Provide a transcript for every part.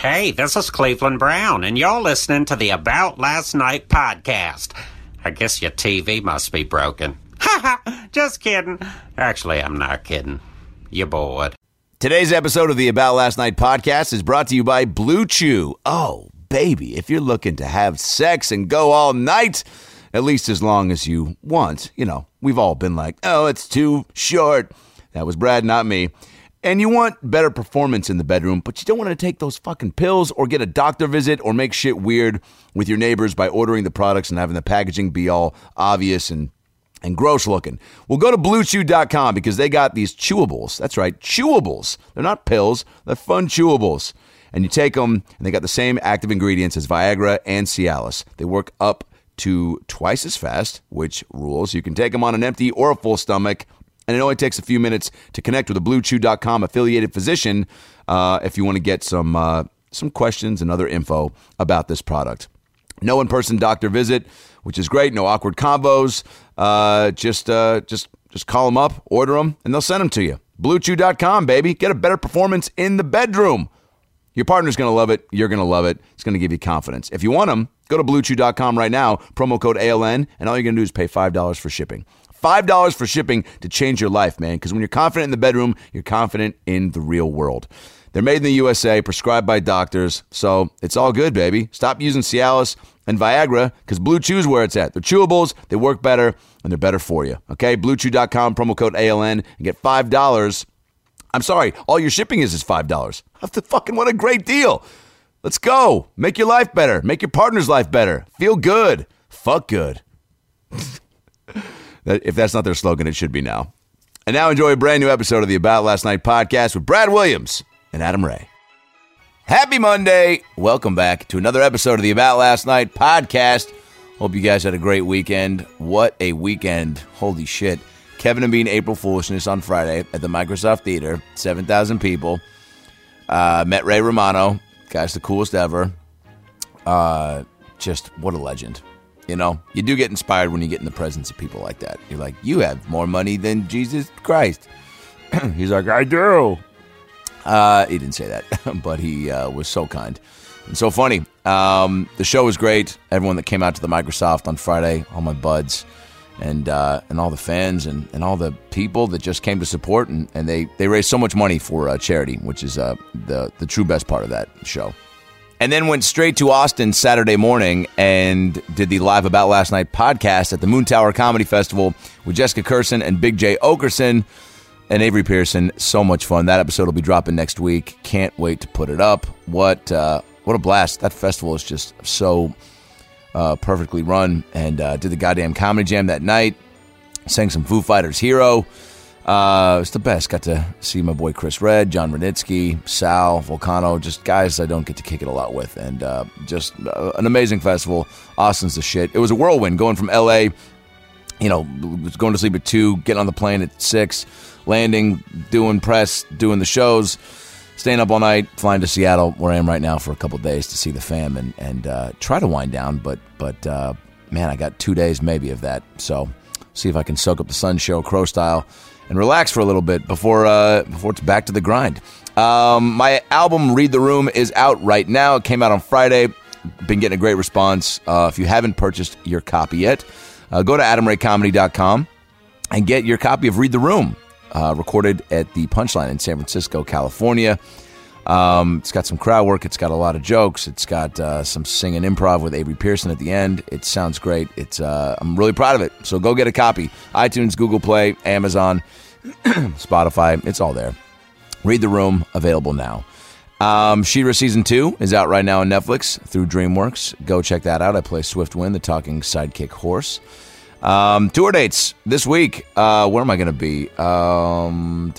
Hey, this is Cleveland Brown, and you're listening to the About Last Night podcast. I guess your TV must be broken. Ha ha! Just kidding. Actually, I'm not kidding. You're bored. Today's episode of the About Last Night podcast is brought to you by Blue Chew. Oh, baby, if you're looking to have sex and go all night, at least as long as you want, you know, we've all been like, oh, it's too short. That was Brad, not me. And you want better performance in the bedroom, but you don't want to take those fucking pills or get a doctor visit or make shit weird with your neighbors by ordering the products and having the packaging be all obvious and gross looking. Well, go to BlueChew.com because they got these chewables. That's right, chewables. They're not pills. They're fun chewables. And you take them, and they got the same active ingredients as Viagra and Cialis. They work up to twice as fast, which rules. You can take them on an empty or a full stomach. And it only takes a few minutes to connect with a BlueChew.com affiliated physician if you want to get some questions and other info about this product. No in-person doctor visit, which is great. No awkward combos. Just call them up, order them, and they'll send them to you. BlueChew.com, baby. Get a better performance in the bedroom. Your partner's going to love it. You're going to love it. It's going to give you confidence. If you want them, go to BlueChew.com right now, promo code ALN, and all you're going to do is pay $5 for shipping. $5 for shipping to change your life, man, because when you're confident in the bedroom, you're confident in the real world. They're made in the USA, prescribed by doctors, so it's all good, baby. Stop using Cialis and Viagra, because Blue Chew's where it's at. They're chewables, they work better, and they're better for you. Okay, BlueChew.com, promo code ALN, and get $5. I'm sorry, all your shipping is $5. What a great deal. Let's go. Make your life better. Make your partner's life better. Feel good. Fuck good. If that's not their slogan, it should be now. And now enjoy a brand new episode of the About Last Night podcast with Brad Williams and Adam Ray. Happy Monday. Welcome back to another episode of the About Last Night podcast. Hope you guys had a great weekend. What a weekend. Holy shit. Kevin and Bean April Foolishness on Friday at the Microsoft Theater. 7,000 people. Met Ray Romano. Guy's the coolest ever. Just what a legend. You know, you do get inspired when you get in the presence of people like that. You're like, you have more money than Jesus Christ. He's like, I do. He didn't say that, but he was so kind and so funny. The show was great. Everyone that came out to the Microsoft on Friday, all my buds and all the fans and all the people that just came to support. And they raised so much money for charity, which is the true best part of that show. And then went straight to Austin Saturday morning and did the Live About Last Night podcast at the Moon Tower Comedy Festival with Jessica Kirson and Big J. Okerson and Avery Pearson. So much fun. That episode will be dropping next week. Can't wait to put it up. What a blast. That festival is just so perfectly run. And did the goddamn comedy jam that night. Sang some Foo Fighters' Hero. It was the best. Got to see my boy Chris Red, John Renitsky, Sal, Volcano, just guys I don't get to kick it a lot with. And just an amazing festival. Austin's the shit. It was a whirlwind going from L.A., you know, going to sleep at 2, getting on the plane at 6, landing, doing press, doing the shows, staying up all night, flying to Seattle, where I am right now, for a couple of days to see the fam and try to wind down. But man, I got 2 days maybe of that. So see if I can soak up the Sun Show, Crow style, and relax for a little bit before it's back to the grind. My album, Read the Room, is out right now. It came out on Friday. Been getting a great response. If you haven't purchased your copy yet, go to AdamRayComedy.com and get your copy of Read the Room, recorded at the Punchline in San Francisco, California. It's got some crowd work. It's got a lot of jokes. It's got some singing improv with Avery Pearson at the end. It sounds great. I'm really proud of it. So go get a copy. iTunes, Google Play, Amazon, Spotify. It's all there. Read the Room, available now. She-Ra Season 2 is out right now on Netflix through DreamWorks. Go check that out. I play Swiftwind, the talking sidekick horse. Tour dates this week. Where am I going to be? I'm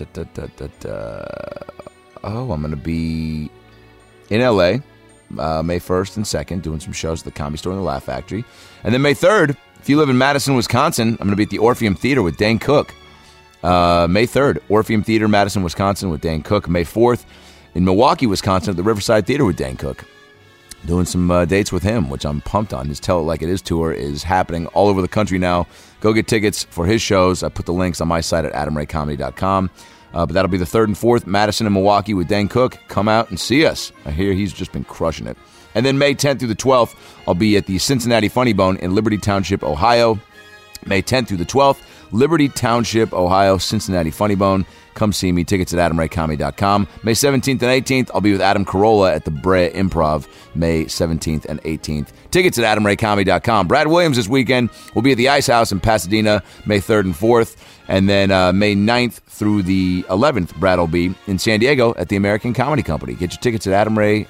going to be in L.A. May 1st and 2nd, doing some shows at the Comedy Store and the Laugh Factory. And then May 3rd, if you live in Madison, Wisconsin, I'm going to be at the Orpheum Theater with Dane Cook. May 3rd, Orpheum Theater, Madison, Wisconsin with Dane Cook. May 4th, in Milwaukee, Wisconsin at the Riverside Theater with Dane Cook. Doing some dates with him, which I'm pumped on. His Tell It Like It Is tour is happening all over the country now. Go get tickets for his shows. I put the links on my site at AdamRayComedy.com. But that'll be the 3rd and 4th, Madison and Milwaukee with Dan Cook. Come out and see us. I hear he's just been crushing it. And then May 10th through the 12th, I'll be at the Cincinnati Funny Bone in Liberty Township, Ohio. May 10th through the 12th, Liberty Township, Ohio, Cincinnati Funny Bone. Come see me. Tickets at AdamRayComedy.com. May 17th and 18th, I'll be with Adam Carolla at the Brea Improv, May 17th and 18th. Tickets at AdamRayComedy.com. Brad Williams this weekend will be at the Ice House in Pasadena, May 3rd and 4th. And then May 9th through the 11th, Brad will be in San Diego at the American Comedy Company. Get your tickets at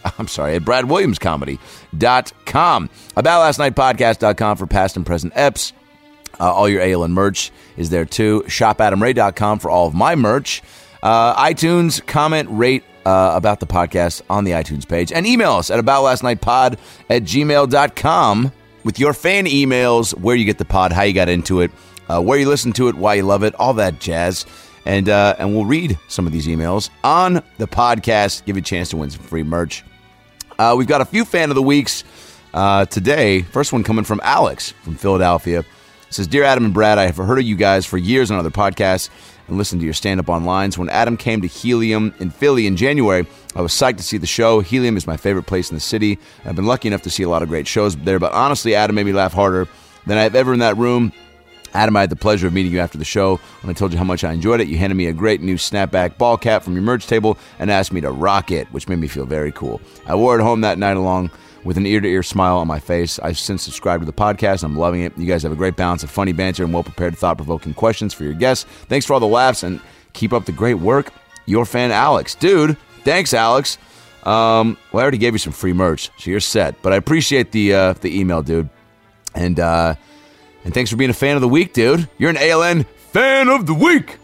BradWilliamsComedy.com. AboutLastNightPodcast.com for past and present eps. All your ALN merch is there too. ShopAdamRay.com for all of my merch. iTunes, comment, rate about the podcast on the iTunes page. And email us at aboutlastnightpod@gmail.com with your fan emails, where you get the pod, how you got into it, where you listen to it, why you love it, all that jazz. And we'll read some of these emails on the podcast, give you a chance to win some free merch. We've got a few fan of the weeks today. First one coming from Alex from Philadelphia. It says, Dear Adam and Brad, I have heard of you guys for years on other podcasts and listened to your stand-up online. So when Adam came to Helium in Philly in January, I was psyched to see the show. Helium is my favorite place in the city. I've been lucky enough to see a lot of great shows there, but honestly, Adam made me laugh harder than I have ever in that room. Adam, I had the pleasure of meeting you after the show. When I told you how much I enjoyed it, you handed me a great new snapback ball cap from your merch table and asked me to rock it, which made me feel very cool. I wore it home that night along with an ear-to-ear smile on my face. I've since subscribed to the podcast. I'm loving it. You guys have a great balance of funny banter and well-prepared, thought-provoking questions for your guests. Thanks for all the laughs, and keep up the great work. Your fan, Alex. Dude, thanks, Alex. Well, I already gave you some free merch, so you're set. But I appreciate the email, dude. And thanks for being a fan of the week, dude. You're an ALN fan of the week.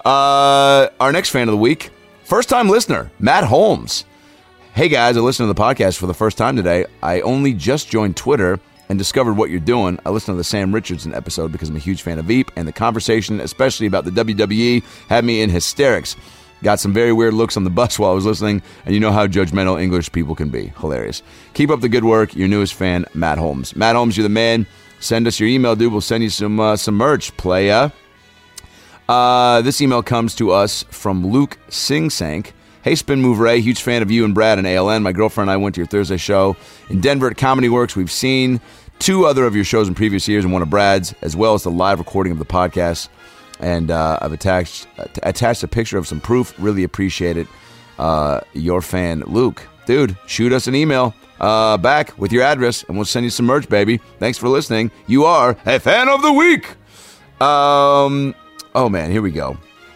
Our next fan of the week, first-time listener, Matt Holmes. Hey guys, I listened to the podcast for the first time today. I only just joined Twitter and discovered what you're doing. I listened to the Sam Richardson episode because I'm a huge fan of Veep, and the conversation, especially about the WWE, had me in hysterics. Got some very weird looks on the bus while I was listening, and you know how judgmental English people can be. Hilarious. Keep up the good work. Your newest fan, Matt Holmes. Matt Holmes, you're the man. Send us your email, dude. We'll send you some merch, playa. This email comes to us from Luke Singsank. Hey, Spin Move Ray, huge fan of you and Brad and ALN. My girlfriend and I went to your Thursday show in Denver at Comedy Works. We've seen 2 other of your shows in previous years and one of Brad's, as well as the live recording of the podcast. And I've attached a picture of some proof. Really appreciate it. Your fan, Luke. Dude, shoot us an email back with your address, and we'll send you some merch, baby. Thanks for listening. You are a fan of the week. Oh, man, here we go.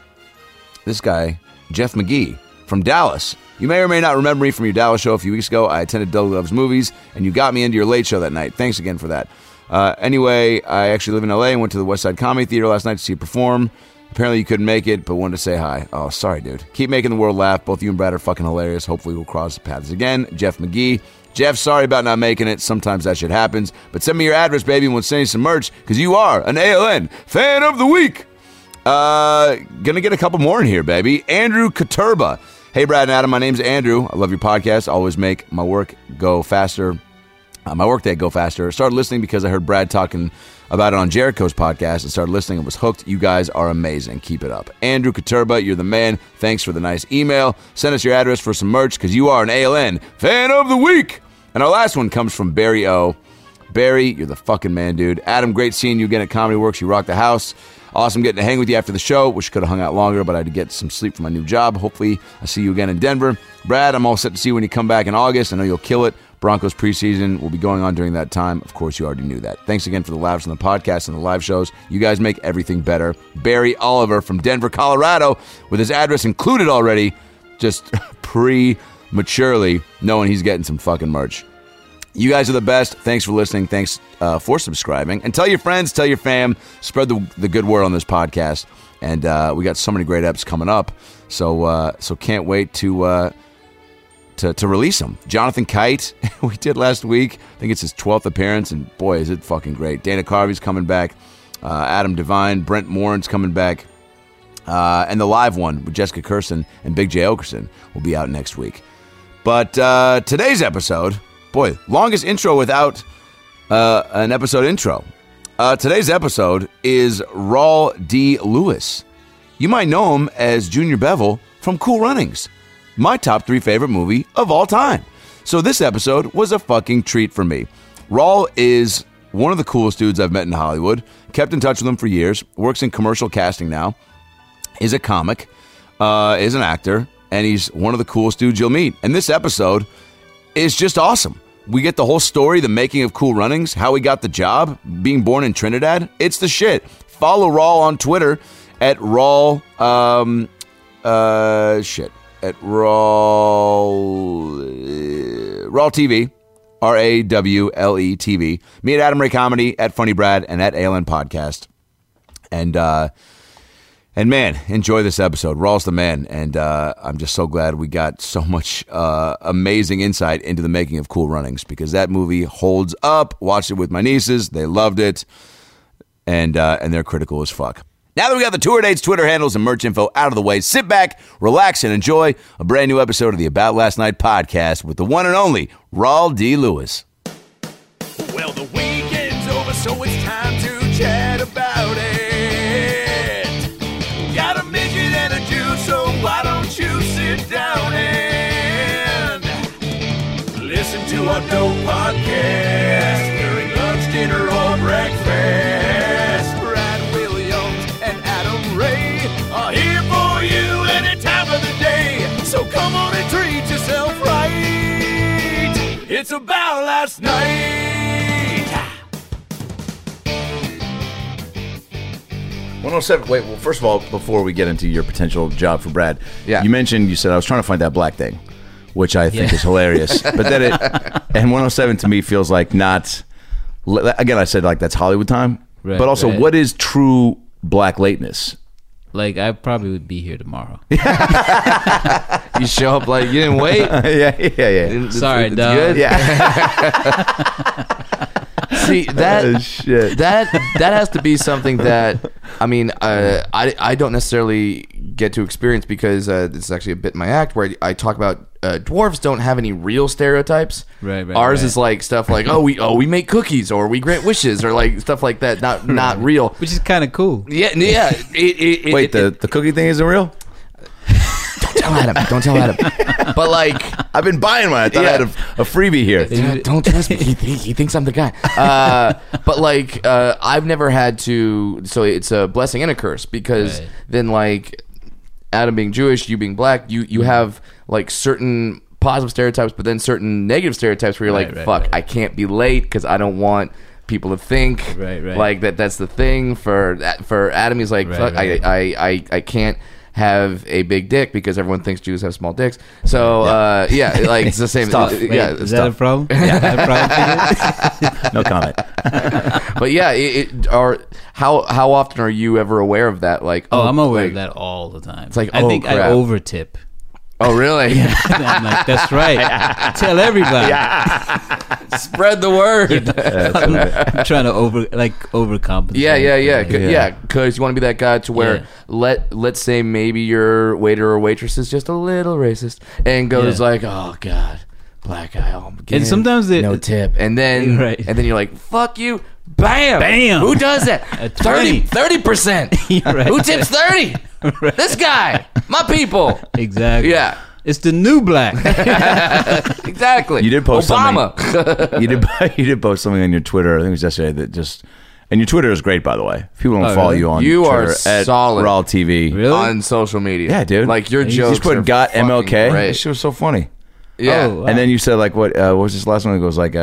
This guy, Jeff McGee from Dallas. You may or may not remember me from your Dallas show a few weeks ago. I attended Doug Loves Movies, and you got me into your late show that night. Thanks again for that. Anyway, I actually live in LA and went to the West Side Comedy Theater last night to see you perform. Apparently you couldn't make it, but wanted to say hi. Oh, sorry, dude. Keep making the world laugh. Both you and Brad are fucking hilarious. Hopefully we'll cross paths again. Jeff McGee. Jeff, sorry about not making it. Sometimes that shit happens. But send me your address, baby, and we'll send you some merch, because you are an ALN fan of the week. Gonna get a couple more in here, baby. Andrew Katurba. Hey, Brad and Adam, my name's Andrew. I love your podcast. Always make my work go faster. My workday go faster. Started listening because I heard Brad talking about it on Jericho's podcast and started listening and was hooked. You guys are amazing. Keep it up. Andrew Katurba, you're the man. Thanks for the nice email. Send us your address for some merch, because you are an ALN fan of the week. And our last one comes from Barry O. Barry, you're the fucking man, dude. Adam, great seeing you again at Comedy Works. You rock the house. Awesome getting to hang with you after the show. Wish I could have hung out longer, but I had to get some sleep for my new job. Hopefully, I see you again in Denver. Brad, I'm all set to see you when you come back in August. I know you'll kill it. Broncos preseason will be going on during that time. Of course, you already knew that. Thanks again for the laughs on the podcast and the live shows. You guys make everything better. Barry Oliver from Denver, Colorado, with his address included already, just prematurely knowing he's getting some fucking merch. You guys are the best. Thanks for listening. Thanks for subscribing. And tell your friends, tell your fam, spread the good word on this podcast. And we got so many great eps coming up. So can't wait to release them. Jonathan Kite, we did last week. I think it's his 12th appearance, and boy, is it fucking great. Dana Carvey's coming back. Adam Devine, Brent Morin's coming back. And the live one with Jessica Kirsten and Big J. Okerson will be out next week. But today's episode, boy, longest intro without an episode intro. Today's episode is Raul D. Lewis. you might know him as Junior Bevel from Cool Runnings, my top 3 favorite movie of all time. So this episode was a fucking treat for me. Raul is one of the coolest dudes I've met in Hollywood. Kept in touch with him for years. Works in commercial casting now. Is a comic. Is an actor. And he's one of the coolest dudes you'll meet. And this episode is just awesome. We get the whole story, the making of Cool Runnings, how he got the job, being born in Trinidad. It's the shit. Follow Raul on Twitter at Raul, at Raul TV, RAWLE TV. Me at Adam Ray Comedy, at Funny Brad, and at ALN Podcast. And man, enjoy this episode. Raul's the man, and I'm just so glad we got so much amazing insight into the making of Cool Runnings, because that movie holds up. Watched it with my nieces. They loved it, and they're critical as fuck. Now that we got the tour dates, Twitter handles, and merch info out of the way, sit back, relax, and enjoy a brand new episode of the About Last Night podcast with the one and only Raul D. Lewis. Well, the weekend's over, so it's time to chat about it. Got a midget and a Jew, so why don't you sit down and listen to our dope podcast during lunch, dinner, or breakfast. Brad Williams and Adam Ray are here for you any time of the day. So come on and treat yourself right. It's About Last Night. 107. Wait, well, first of all, before we get into your potential job for Brad, you said I was trying to find that black thing, which I think is hilarious. But then and 107 to me feels like not. Again, I said like that's Hollywood time, Right, but also right. what is true black lateness? Like, I probably would be here tomorrow. You show up like you didn't wait. Yeah. Sorry, it's dog. good? Yeah. See that Shit. that has to be something that I don't necessarily get to experience, because this is actually a bit in my act where I talk about dwarves don't have any real stereotypes. Right, Ours right. is like stuff like we make cookies, or we grant wishes, or like stuff like that. Not real. Which is kind of cool. Yeah. Wait, the cookie thing isn't real? Don't tell Adam. But like, I've been buying one. I thought I had a freebie here. don't trust me. He thinks I'm the guy. But like, I've never had to. So it's a blessing and a curse, because Right. then like, Adam being Jewish, you being black, you have like certain positive stereotypes, but then certain negative stereotypes where you're Right, like, right, fuck, right. I can't be late because I don't want people to think Right. like that's the thing. For Adam, he's like, Right, fuck, right. I can't have a big dick because everyone thinks Jews have small dicks. So like it's the same. tough. Wait, Yeah, is it's that tough. a problem? Is that a problem for you? No comment. But yeah, how often are you ever aware of that? Like, Oh, I'm aware like, of that all the time. It's like, I think crap. I overtip. Oh, really? I'm like, that's right. Tell everybody. Spread the word. I'm trying to overcompensate. Yeah. Because you want to be that guy to where Yeah. let's say maybe your waiter or waitress is just a little racist and goes Yeah. like, oh god, black guy. Oh, again, And sometimes they- no tip, and then Right. you're like, fuck you. Bam! Bam! Who does that? At 20. 30%. Right. Who tips 30? Right. This guy. My people. Exactly. Yeah. It's the new black. Exactly. You did post Obama. You did post something on your Twitter. I think it was yesterday that just. And your Twitter is great, by the way. If people don't Oh, follow really? you on You are Twitter, at solid. Raw TV. Really? On social media. Yeah, dude. Like your You jokes. just put are got fucking MLK. Great. That shit was so funny. Yeah. Oh, wow. And then you said like what was this last one? It goes like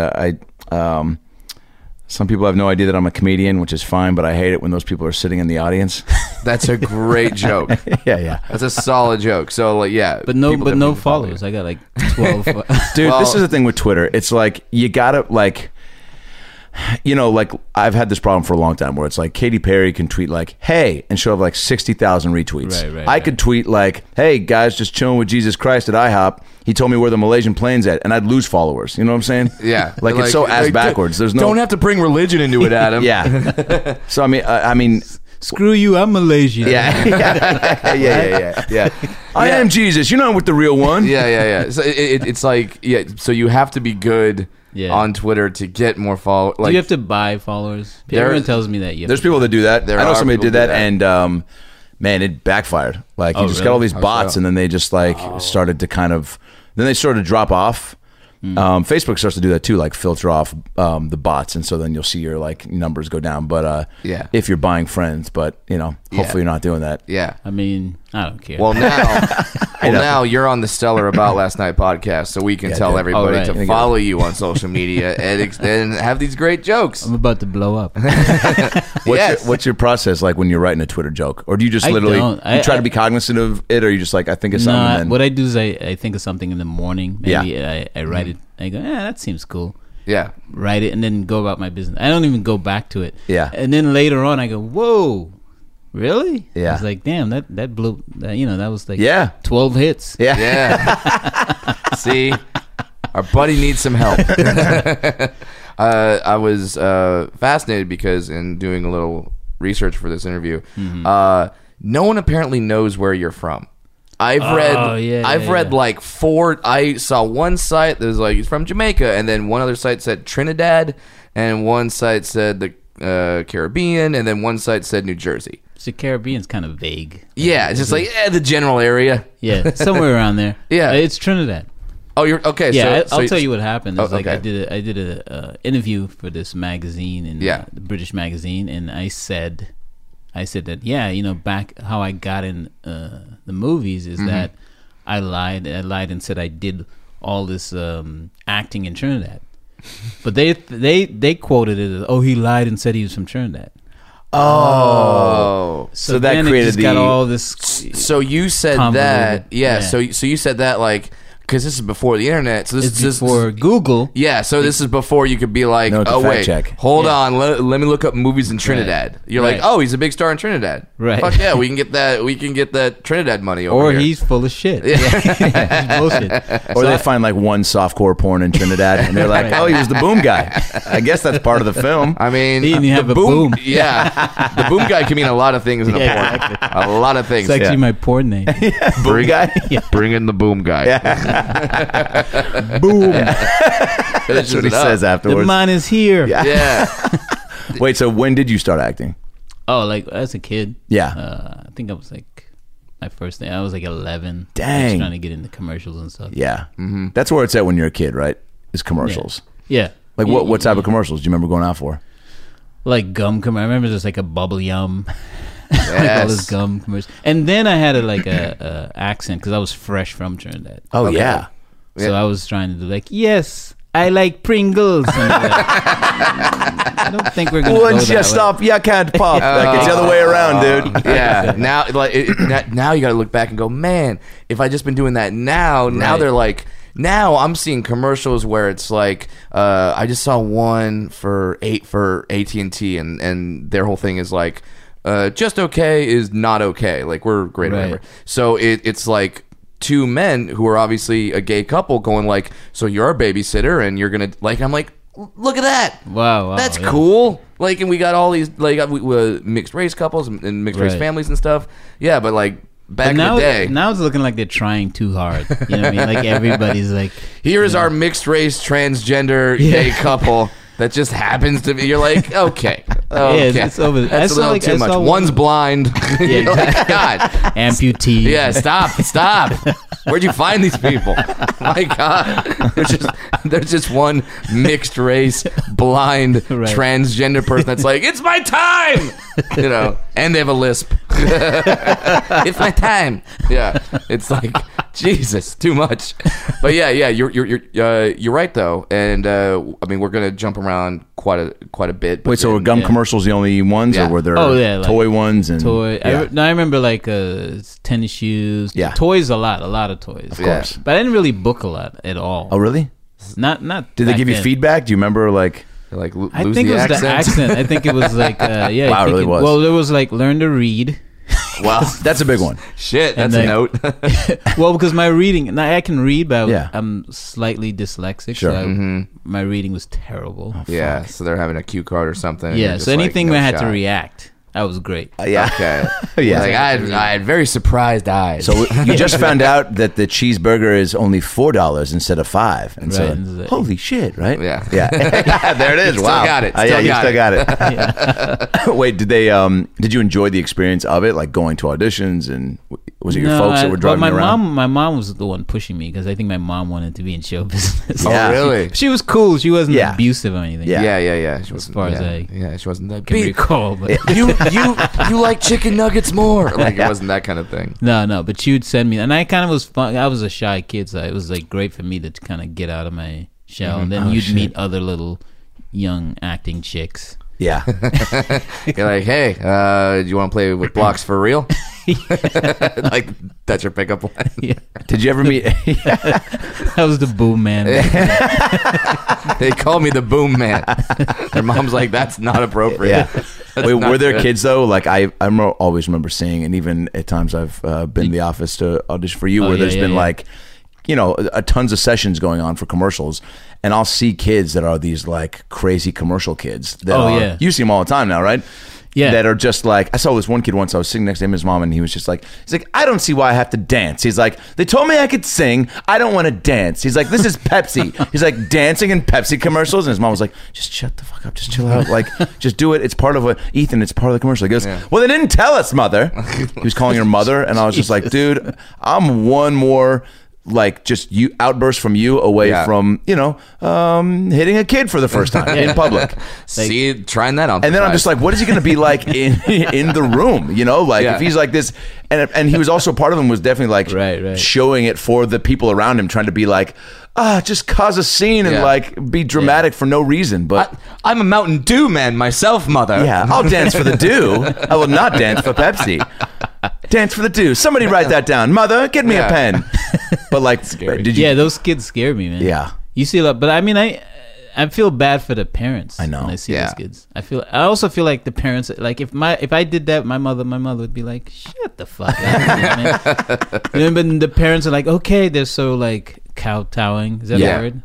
some people have no idea that I'm a comedian, which is fine, but I hate it when those people are sitting in the audience. That's a great joke. yeah. That's a solid joke. So like, yeah. But no people definitely follow followers. you. I got like 12. Dude, Well- this is the thing with Twitter. It's like you gotta like, you know, like I've had this problem for a long time where it's like Katy Perry can tweet like, "Hey," and she'll have like 60,000 retweets. Right, I right. could tweet like, "Hey guys, just chilling with Jesus Christ at IHOP. He told me where the Malaysian plane's at," and I'd lose followers. You know what I'm saying? Yeah. Like it's so ass backwards. There's no. Don't have to bring religion into it, Adam. Yeah. So I mean. Screw you, I'm Malaysian. Yeah. I am Jesus. You're not with the real one. Yeah. So it's like, yeah. So you have to be good Yeah. on Twitter to get more followers. Do Like, you have to buy followers? There- Everyone tells me that. There's people that do that. There I know are somebody people did who that, do that. and Man, it backfired. Like you Oh, just really? got all these How bots, so? and then they just like started to kind of, then they started to drop off. Facebook starts to do that too, like filter off the bots, and so then you'll see your like numbers go down. But Yeah. if you're buying friends, but hopefully you're not doing that. Yeah. I mean, I don't care. Well, now you're on the Stellar About Last Night podcast, so we can Yeah, tell dude. everybody Oh, right. to follow you on social media and have these great jokes. I'm about to blow up. What's your process like when you're writing a Twitter joke, or do you just I literally don't. you try I- to be cognizant of it, or you just like I think of something? No, and then, what I do is I think of something in the morning. Maybe Yeah. I write it. I go, that seems cool. Yeah. Write it and then go about my business. I don't even go back to it. Yeah. And then later on, I go, whoa, really? Yeah. I was like, damn, that blew. That was like Yeah. 12 hits. yeah. Yeah. See, our buddy needs some help. I was fascinated because in doing a little research for this interview, no one apparently knows where you're from. I've read like 4. I saw one site that was like he's from Jamaica, and then one other site said Trinidad, and one site said the Caribbean, and then one site said New Jersey. So Caribbean's kind of vague. Yeah, it's just like the general area. Yeah, somewhere around there. Yeah. It's Trinidad. Oh, you're okay. Yeah, so I'll tell you what happened. It's Oh, like okay. I did a interview for this magazine, and Yeah. the British magazine, and I said that back how I got in the movies is that I lied and said I did all this acting in Trinidad, but they quoted it as, he lied and said he was from Trinidad. Oh. So that then it created just the- got all this. So you said Convoluted. that, yeah. Yeah. So you said that like because this is before the internet. So It's this before Google. yeah. So this is before you could be like, No, it's a oh fact wait, check. hold Yeah. on, let me look up movies in Trinidad. You're like, Right. oh, he's a big star in Trinidad. Right. Fuck yeah, we can get that. We can get that Trinidad money over Or here. he's full of shit. He's bullshit. Or they find like one softcore porn in Trinidad, and they're like, Right. "Oh, he was the boom guy." I guess that's part of the film. I mean, He didn't the have a boom. Yeah, the boom guy can mean a lot of things in a Yeah, porn. A lot of things. It's actually Yeah. my porn name. Boom guy. Bring in the boom guy. Boom. That's what he says The afterwards. man is here. Yeah. Wait, so when did you start acting? Oh, like as a kid. Yeah. I think I was like my first thing. I was like 11. I Dang. was trying to get into commercials and stuff. Yeah, that's where it's at when you're a kid, right? Is commercials. Yeah. Like what type of commercials do you remember going out for? Like gum commercial. I remember there's like a bubble yum. Like all this gum commercial. And then I had a accent because I was fresh from Trinidad. Oh Okay. yeah. So I was trying to do like, yes, I like Pringles. And like, I don't think we're gonna go Once that you way. stop, you can't pop. Like it's the other way around, dude. Yeah. Now you got to look back and go, man, if I just been doing that now Right. they're like, now I'm seeing commercials where it's like, I just saw one for AT&T and their whole thing is like, just okay is not okay. Like we're great or Right. whatever. So it's like two men who are obviously a gay couple going like, so you're a babysitter and you're gonna like. I'm like, look at that. Wow, That's yeah. cool. Like, and we got all these like mixed race couples and mixed race Right. families and stuff. Yeah, but like back But now, in the day, now it's looking like they're trying too hard. You know what I mean? Like everybody's like, here is our mixed race transgender gay couple that just happens to be. You're like, okay, okay. it's over. I That's a saw, little like, too I much. saw one- One's blind. You're like, exactly. God. amputee. Yeah, stop. Where'd you find these people? My God, there's just one mixed race, blind, Right. transgender person that's like, it's my time, and they have a lisp. It's my time. Yeah, it's like Jesus, too much. But yeah, you're right though, and I mean we're gonna jump around quite a bit. But Wait, so were gum Yeah. commercials the only ones, Yeah. or were there Oh, yeah, like toy ones and Toy. Yeah. I remember like tennis shoes. Yeah. Toys a lot of toys. Of course. But I didn't really book a lot at all. Oh, really? Not. Did they back give you then. feedback? Do you remember like? like I lose think the it was accent. the accent. I think it was like Wow, yeah. I it think really was. Well, there was like learn to read. Wow, That's a big one. shit. And That's a like- note. Well, because my reading, now I can read, but Yeah. I'm slightly dyslexic. Sure. So my reading was terrible. Yeah, so they're having a cue card or something. and Yeah. you're just So anything like, where no I had to shot. react That was great. Yeah. Okay. Yeah. Like I had very surprised eyes. So you just found out that the cheeseburger is only $4 instead of $5, and so Right. holy shit, right? Yeah. Yeah. There it is. Still Wow. got it. Yeah, Still you got still it. got it. Wait, did you enjoy the experience of it, like going to auditions, and was it your folks that were driving you around? My mom was the one pushing me because I think my mom wanted to be in show business. Oh, Yeah. really? She was cool. She wasn't Yeah. abusive or anything. Yeah. Yeah. She wasn't, far as she wasn't that Can big. recall, but You like chicken nuggets more? Like it wasn't that kind of thing. no. But she would send me, and I kind of was fun. I was a shy kid, so it was like great for me to kind of get out of my shell. And then you'd meet other little young acting chicks. Yeah. You're like, hey, do you want to play with blocks for real? Like that's your pickup line. Yeah, Did you ever meet? that was the boom man. They call me the boom man. Their mom's like, that's not appropriate. Yeah. That's Wait, not were there good. kids though? Like always remember seeing, and even at times I've been in the office to audition for you, where there's been like, tons of sessions going on for commercials, and I'll see kids that are these like crazy commercial kids. That you see them all the time now, right? Yeah. That are just like, I saw this one kid once, I was sitting next to him, his mom, and he was just like, I don't see why I have to dance. He's like, they told me I could sing. I don't want to dance. He's like, this is Pepsi. He's like, dancing in Pepsi commercials. And his mom was like, just shut the fuck up. Just chill out. Like, just do it. It's part of Ethan, it's part of the commercial. He goes, well, they didn't tell us, mother. He was calling her mother. And I was just like, dude, I'm one more like just you outburst from you away from hitting a kid for the first time in public. See, trying that on. And then I'm just like, what is he going to be like in the room? If he's like this, and he was also part of him was definitely like Right. showing it for the people around him, trying to be like, just cause a scene and like be dramatic for no reason. But I'm a Mountain Dew man myself, mother. yeah, I'll dance for the Dew. I will not dance for Pepsi. Dance for the Dew. Somebody write that down. Mother, get me a pen. But like, did you? Yeah, those kids scare me, man. Yeah. You see a lot, but I mean, I feel bad for the parents. I know. When I see those kids. I also feel like the parents, like if I did that, my mother would be like, shut the fuck up, man. But the parents are like, okay, they're so like kowtowing. Is that a word?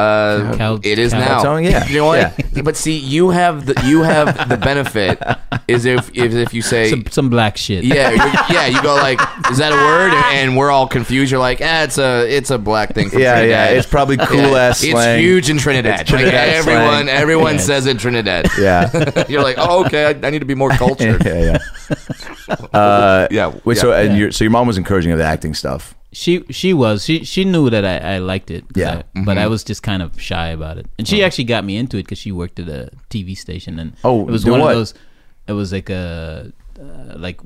It is now. Kowtowing, yeah. You know what? But see, you have the benefit is if you say Some black shit. you go like, is that a word? And we're all confused. You're like, it's a black thing from Trinidad. Yeah, it's probably cool ass slang. It's huge in Trinidad. It's Trinidad slang. Everyone says it in Trinidad. Yeah. You're like, oh, okay, I need to be more cultured. Yeah. Wait, so your mom was encouraging of the acting stuff. She was. She knew that I liked it. Yeah. But I was just kind of shy about it. And she actually got me into it because she worked at a TV station. And Oh, it was do one what? of those. It was like a like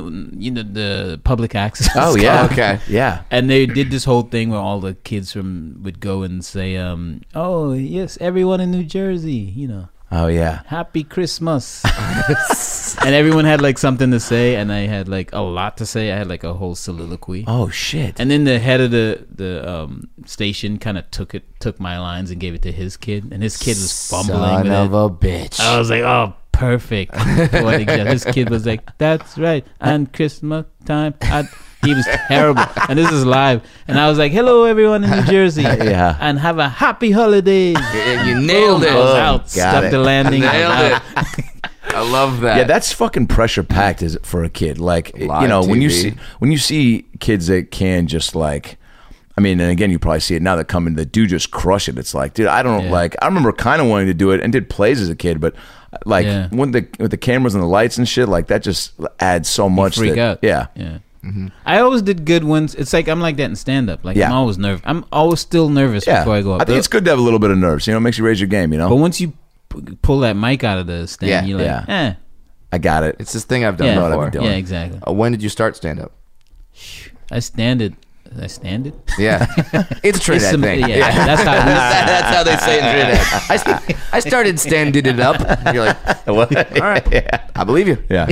the public access. Oh yeah. Okay. Yeah. And they did this whole thing where all the kids would go and say, "Oh yes, everyone in New Jersey, Oh yeah. Happy Christmas." And everyone had like something to say, and I had like a lot to say. I had like a whole soliloquy. Oh shit. And then the head of the station kind of took my lines and gave it to his kid, and his kid was fumbling Son with of it. a bitch. I was like, oh, perfect. His kid was like, that's right. And Christmas time, he was terrible. And this is live. And I was like, hello, everyone in New Jersey. Yeah. And have a happy holidays. You nailed it. I was Boom. out. Got Stuck it. the landing. I was Nailed out. it. I love that. Yeah, that's fucking pressure packed is for a kid. Like Live when TV. you see kids that can just like, I mean, and again, you probably see it now that come in that do just crush it. It's like, dude, I don't like. I remember kind of wanting to do it and did plays as a kid, but like when with the cameras and the lights and shit, like that just adds so much. Freak out. Yeah. Mm-hmm. I always did good ones. It's like I'm like that in stand up. Like I'm always nervous. I'm always still nervous before I go up. I think it's good to have a little bit of nerves. It makes you raise your game. But once you pull that mic out of the stand, you're like, I got it. It's this thing I've done before. Yeah, exactly. When did you start stand up? I stand it. Yeah, it's a Trinidad thing. Yeah, that's how that's how they say it in Trinidad. I started standing it up. You're like, What? all right, I believe you. Yeah.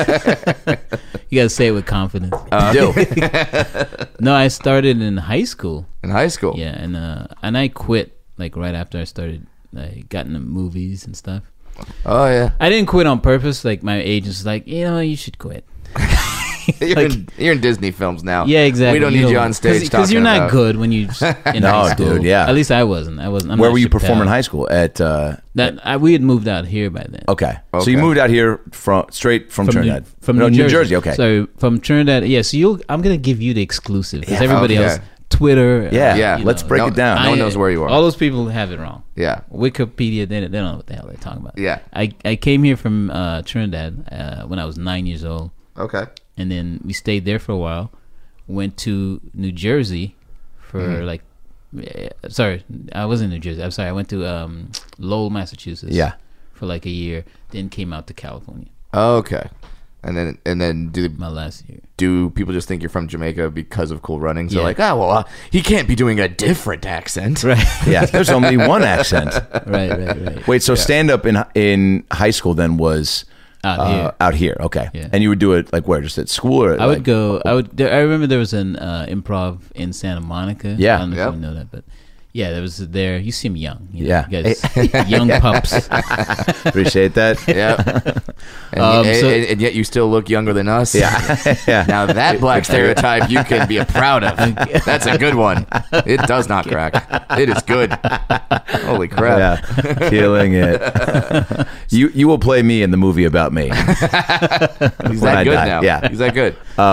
you gotta say it with confidence. Do. No, I started in high school. In high school. Yeah, and I quit like right after I started. I got into movies and stuff. Oh yeah. I didn't quit on purpose. Like my agent was like, you should quit. You're in Disney films now. Yeah, exactly. We don't need you on stage because you're not good when you in high school. Dude, yeah. At least I wasn't. I'm Where not were you shipped performing in out. high school? At We had moved out here by then. okay. So you moved out here straight from Trinidad, from No, New Jersey. Okay. So from Trinidad, yeah. So I'm gonna give you the exclusive because everybody Okay. else, Twitter, Yeah, you let's know, break it down. No one knows where you are. All those people have it wrong. Yeah. Wikipedia, they don't know what the hell they're talking about. Yeah. I came here from Trinidad when I was 9 years old, Okay. and then we stayed there for a while. Went to New Jersey for sorry, I wasn't in New Jersey. I'm sorry, I went to Lowell, Massachusetts. Yeah. For like a year, then came out to California. Okay. And then My last year. do people just think you're from Jamaica because of Cool Runnings? They're Yeah. like, he can't be doing a different accent. Right. Yeah, there's only one accent. right. Wait, so stand up in high school then was Out here. Here, okay. Yeah. And you would do it like where? Just at school or I would go. I remember there was an improv in Santa Monica. Yeah. I don't know Yep. if you know that, but yeah, there was there. You seem young. You know, Yeah. you guys, young pups. Appreciate that. Yeah. And, and yet you still look younger than us. Yeah. Yeah. Now that black stereotype you can be proud of. That's a good one. It does not crack. It is good. Holy crap. Yeah, killing it. You will play me in the movie about me. He's When that I good die. now. Yeah. He's that good.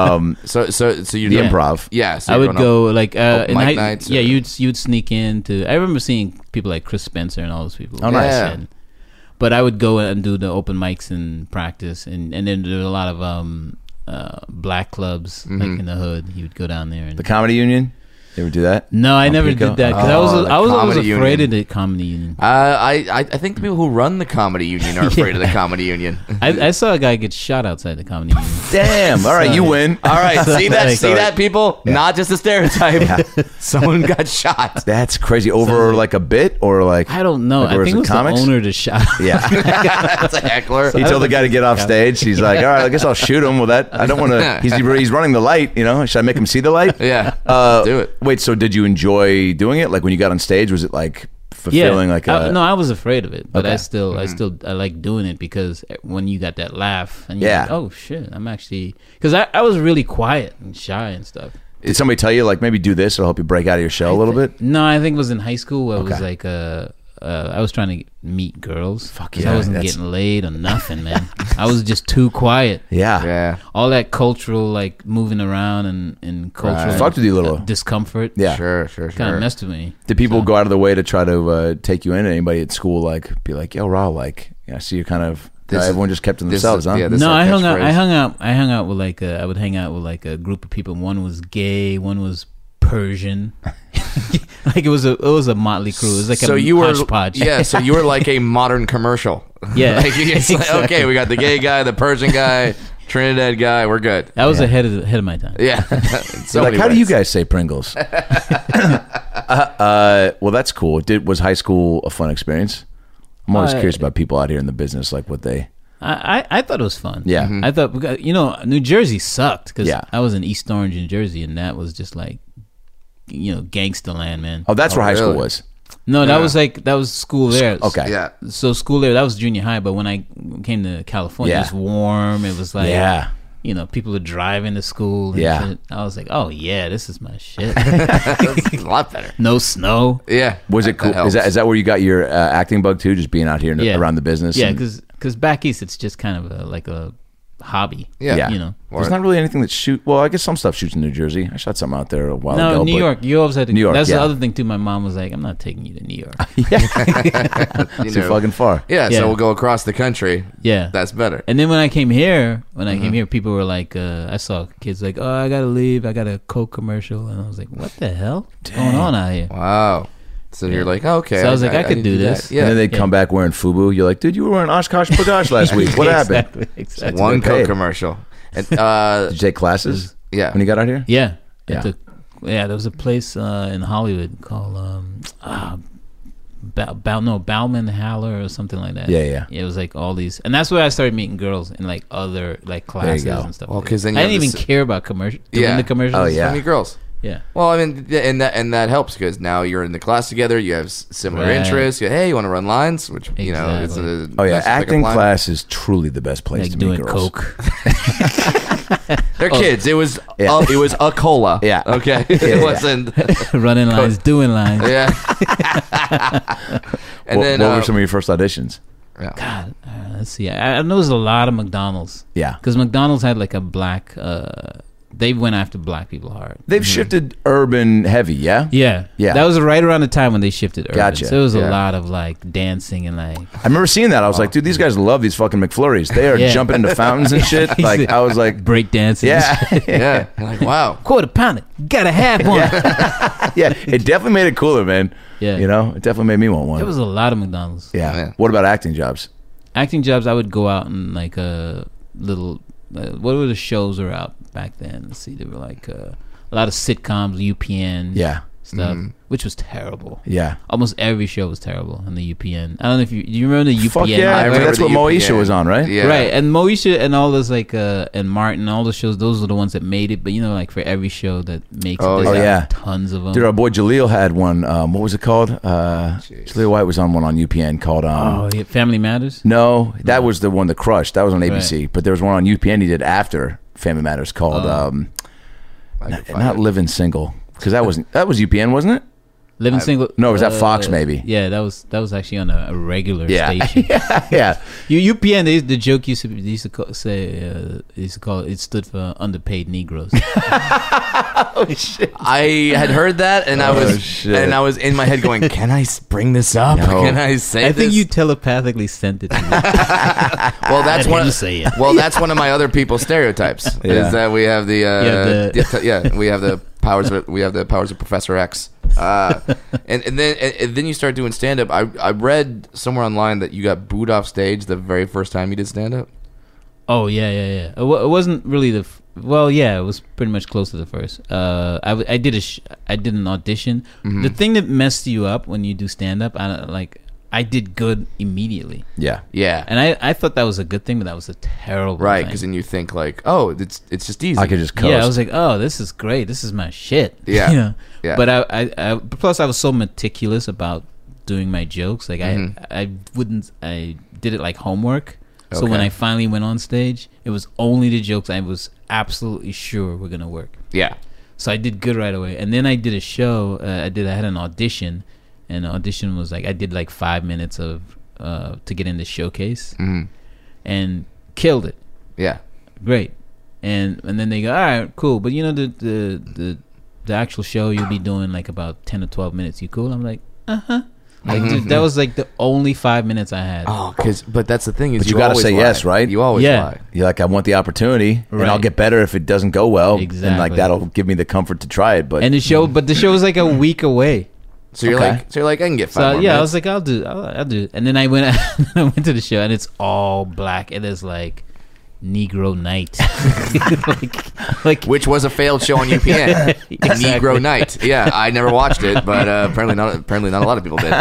So you The don't- improv. Yeah. So I you're would going go like open in mic high, nights yeah. or- You'd sneak into. I remember seeing people like Chris Spencer and all those people. Oh, nice. Yeah. But I would go and do the open mics and practice, and then there was a lot of black clubs like in the hood. You would go down there and The Comedy Union? You ever do that? no, I On never Pico? did that because Oh, the I was always Comedy afraid Union. of the comedy union. I think the people who run the comedy union are afraid of the comedy union. I saw a guy get shot outside the comedy union. Damn. All right, you win. All right, see that? Like- See that, people? Not just a stereotype. Someone got shot. That's crazy. Over like a bit or like I don't know. Like, I whereas think it was comics? the owner that shot. Yeah. That's a heckler. He told the guy to get off stage. He's like, all right, I guess I'll shoot him. Well, that I don't want to. He's running the light. You know, should I make him see the light? Yeah. Do it. Wait. So did you enjoy doing it? Like when you got on stage, was it like fulfilling? Like no, I was afraid of it, but Okay. I like doing it because when you got that laugh and you're Yeah. like, oh shit, I'm actually because I was really quiet and shy and stuff. Did somebody tell you like maybe do this? It'll help you break out of your shell a little bit. No, I think it was in high school where it was Okay. like I was trying to meet girls. Fuck 'cause yeah, I wasn't that's- getting laid or nothing, man. I was just too quiet. Yeah. Yeah. All that cultural like moving around and cultural Right. Fucked with you a little. discomfort. Yeah. Sure. Kind of messed with me. Did people go out of their way to try to take you in? Anybody at school like be like, yo, Raw, like I see you kind of. Everyone just kept to themselves, huh? Yeah, this No, is our I hung catchphrase. out with like I would hang out with like a group of people. One was gay, one was Persian. Like it was a motley crew. It was like So a you were, hodgepodge. yeah. So you were like a modern commercial. Yeah. Like, it's like, okay, we got the gay guy, the Persian guy, Trinidad guy. We're good. That was ahead of my time. Yeah. So like, how do you guys say Pringles? Well, that's cool. Was high school a fun experience? I'm always curious about people out here in the business, like what they. I thought it was fun. Yeah. Mm-hmm. I thought because, New Jersey sucked because Yeah. I was in East Orange, New Jersey, and that was just like gangster land, man. Oh, that's where high school really? was. No, that was school there. Okay. Yeah. So school there, that was junior high. But when I came to California, Yeah. it was warm. It was like, Yeah. people were driving to school. And Yeah. shit. I was like, oh yeah, this is my shit. That's a lot better. No snow. Yeah. Was it cool? That Is that where you got your acting bug too? Just being out here Yeah. around the business? Yeah, and- because back east, it's just kind of like a hobby. Yeah. Yeah. There's not really anything that shoot. Well, I guess some stuff shoots in New Jersey. I shot something out there a while ago. No, New but- York. You always had to. New York, That's yeah. the other thing too. My mom was like, "I'm not taking you to New York." You Too know. fucking far. Yeah, Yeah. so we'll go across the country. Yeah, That's better. And then when I came here, people were like, I saw kids like, "Oh, I gotta leave. I got a Coke commercial," and I was like, "What the hell? What's going on out here?" Wow. So you're like, okay. So I was like, I could need do to this. that. Yeah. And then they'd come back wearing FUBU. You're like, dude, you were wearing Oshkosh B'gosh last week. What happened? Exactly. One good pay. Coke commercial. And, Did you take classes? Yeah. When you got out here? Yeah. Yeah. There was a place in Hollywood called Bauman Haller or something like that. Yeah. It was like all these, and that's where I started meeting girls in like other like classes go. and stuff. Well, like 'cause that. then I you didn't have even this- care about doing Yeah. the commercials. Oh, yeah. How many girls? Yeah. Well, I mean, and that helps because now you're in the class together. You have similar Right. interests. Hey, you want to run lines? Which it's Exactly. a Oh, yeah. nice pickup Acting line. class is truly the best place Like to doing meet girls. coke. They're kids. It was Yeah. it was a cola. Yeah. Okay. It wasn't. Running lines, doing lines. Yeah. And what then were some of your first auditions? God, let's see. I know there's a lot of McDonald's. Yeah. Because McDonald's had like a black. They went after black people hard. They've shifted urban heavy, yeah? Yeah, Yeah. That was right around the time when they shifted urban. Gotcha. So it was Yeah. a lot of like dancing and like. I remember seeing that. I was like, dude, these guys love these fucking McFlurries. They are Yeah. jumping into fountains and shit. Like, I was like, break dancing. yeah. Yeah. You're like, wow. Quarter pounder, gotta have one. Yeah, it definitely made it cooler, man. Yeah. You know, it definitely made me want one. There was a lot of McDonald's. yeah. Yeah. What about acting jobs? Acting jobs, I would go out and like little. What were the shows were out back then? Let's see, they were like a lot of sitcoms, UPN. Yeah. Stuff, which was terrible. Yeah. Almost every show was terrible on the UPN. I don't know if do you remember the UPN? Fuck yeah. I remember That's the what Moesha UPN. was on, right? Yeah. Right, and Moesha and all those like and Martin, all the shows, those are the ones that made it. But you know, like for every show that makes Oh, it, there's yeah. tons of them. Dude, our boy Jaleel had one. What was it called? Jaleel White was on one on UPN called. Oh, yeah, Family Matters. No, that was the one that crushed. That was on ABC. But there was one on UPN he did after Family Matters called I can find not it. Living Single, because that was UPN, wasn't it? Living Single. No, was that Fox maybe? Yeah, that was actually on a regular Yeah. station. Yeah. UPN, the joke used to call it stood for underpaid Negroes. Oh shit. I had heard that, and I was in my head going, "Can I bring this up? No. Can I say I this?" think you telepathically sent it to me. Well, that's I one. didn't say it. Well, that's one of my other people's stereotypes. Yeah. Is that we have the we have the powers of Professor X. And then you start doing stand up. I read somewhere online that you got booed off stage the very first time you did stand up. Oh yeah. It wasn't really it was pretty much close to the first. I did an audition. The thing that messed you up when you do stand up, I did good immediately. Yeah. Yeah. And I thought that was a good thing, but that was a terrible Right, thing. because then you think like, oh, it's just easy. I could just coast. Yeah, I was like, oh, this is great. This is my shit. Yeah. You know? Yeah. But I plus I was so meticulous about doing my jokes. Like I did it like homework. So when Okay. I finally went on stage, it was only the jokes I was absolutely sure were gonna work. Yeah. So I did good right away. And then I did a show. I had an audition, and the audition was like I did like 5 minutes of to get in the showcase, and killed it. Yeah. Great. And then they go, all right, cool. But you know the actual show you'll be doing like about 10 or 12 minutes. You cool? I'm like, Like dude, that was like the only 5 minutes I had. Oh, but that's the thing is But you gotta always say lie. yes, right? You always Yeah. lie. You're like, I want the opportunity, and I'll Right. get better if it doesn't go well. And like Exactly. that'll give me the comfort to try it. But And the show was like a week away. So you're Okay. like, I can get 5 So more yeah, I minutes. was like, I'll do it. And then I went I went to the show, and it's all black. It is like Negro Night, like Which was a failed show on UPN. Exactly. Negro Night. Yeah, I never watched it, but apparently not a lot of people did.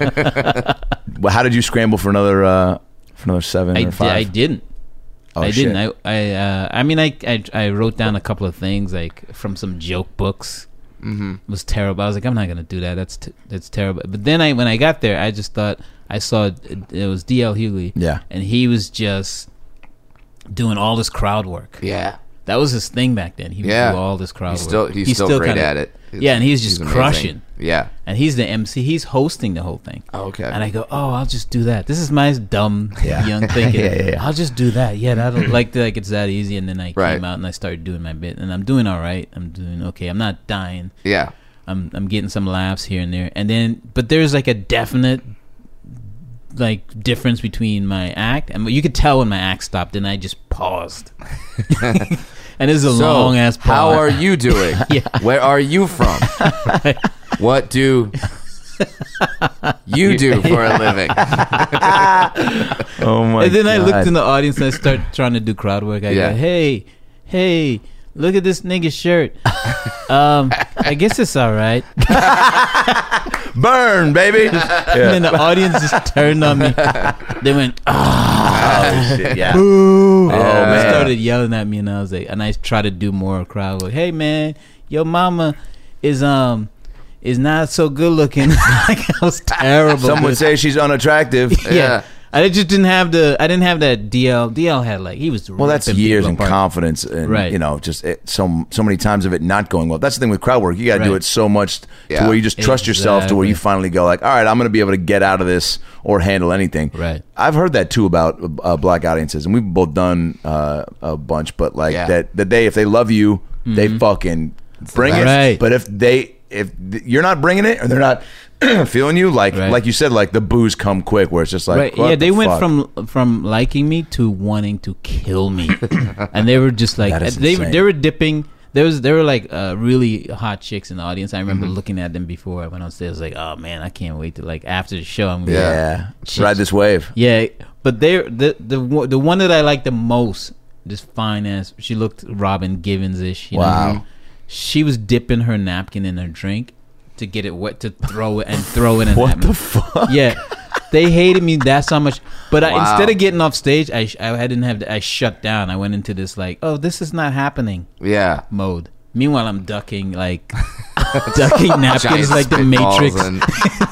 Well, how did you scramble for another 7 or 5? I didn't. Oh, I shit. didn't. I mean, I wrote down a couple of things like from some joke books. It was terrible. I was like, I'm not gonna do that. That's terrible. But then when I got there, I just thought I saw it was D.L. Hughley. Yeah. and he was just doing all this crowd work. Yeah. That was his thing back then. He would Yeah. do all this crowd He's work. still great kinda- at it. Yeah, and he's just amazing. crushing. Yeah. And he's the MC. He's hosting the whole thing. Oh, okay. And I go, oh, I'll just do that. This is my dumb Yeah. young thinking. Yeah. I'll just do that. Yeah, that'll like it's that easy. And then I Right. came out and I started doing my bit, and I'm doing all right. I'm doing okay. I'm not dying. Yeah. I'm getting some laughs here and there. And then, but there's like a definite like difference between my act, and you could tell when my act stopped, and I just paused. And this is a So, long ass pause. how are you doing? Yeah. Where are you from? What do you do for a living? Oh my! And then I looked God. in the audience and I started trying to do crowd work. I Yeah. go, hey, look at this nigga shirt. I guess it's all right. Burn, baby. And then the audience just turned on me. They went, Oh shit! Yeah. boo. Oh, They man. started yelling at me, and I was like, and I tried to do more crowd work. Hey man, your mama is not so good looking. Like, I was terrible. Some would say she's unattractive. yeah. I just didn't have I didn't have that DL. DL had like, he was. Well, that's ripping years people and apart. confidence, and Right. you know, just so many times of it not going well. That's the thing with crowd work. You got to do Right. it so much to Yeah. where you just trust yourself to where you Exactly. finally go like, all right, I'm going to be able to get out of this or handle anything. Right. I've heard that too about black audiences, and we've both done a bunch. But like Yeah. if they love you, they fucking bring it. Right. But if you're not bringing it or they're not feeling you, like Right. like you said, like the boos come quick, where it's just like, Right. what Yeah, the they went fuck? from liking me to wanting to kill me, and they were just like That is they insane. were dipping. There were like really hot chicks in the audience. I remember looking at them before I went on stage. I was like, oh man, I can't wait to like after the show. I'm gonna Yeah, ride this wave. yeah. But the one that I liked the most, this fine ass. She looked Robin Givens-ish. You Wow. know? She was dipping her napkin in her drink to get it wet to throw it and throw it in. What the fuck? Yeah, they hated me. That's how much. But Wow. instead of getting off stage, I didn't have. I shut down. I went into this like, oh, this is not happening Yeah. mode. Meanwhile, I'm ducking like ducking napkins Giant like the spitballs Matrix. and-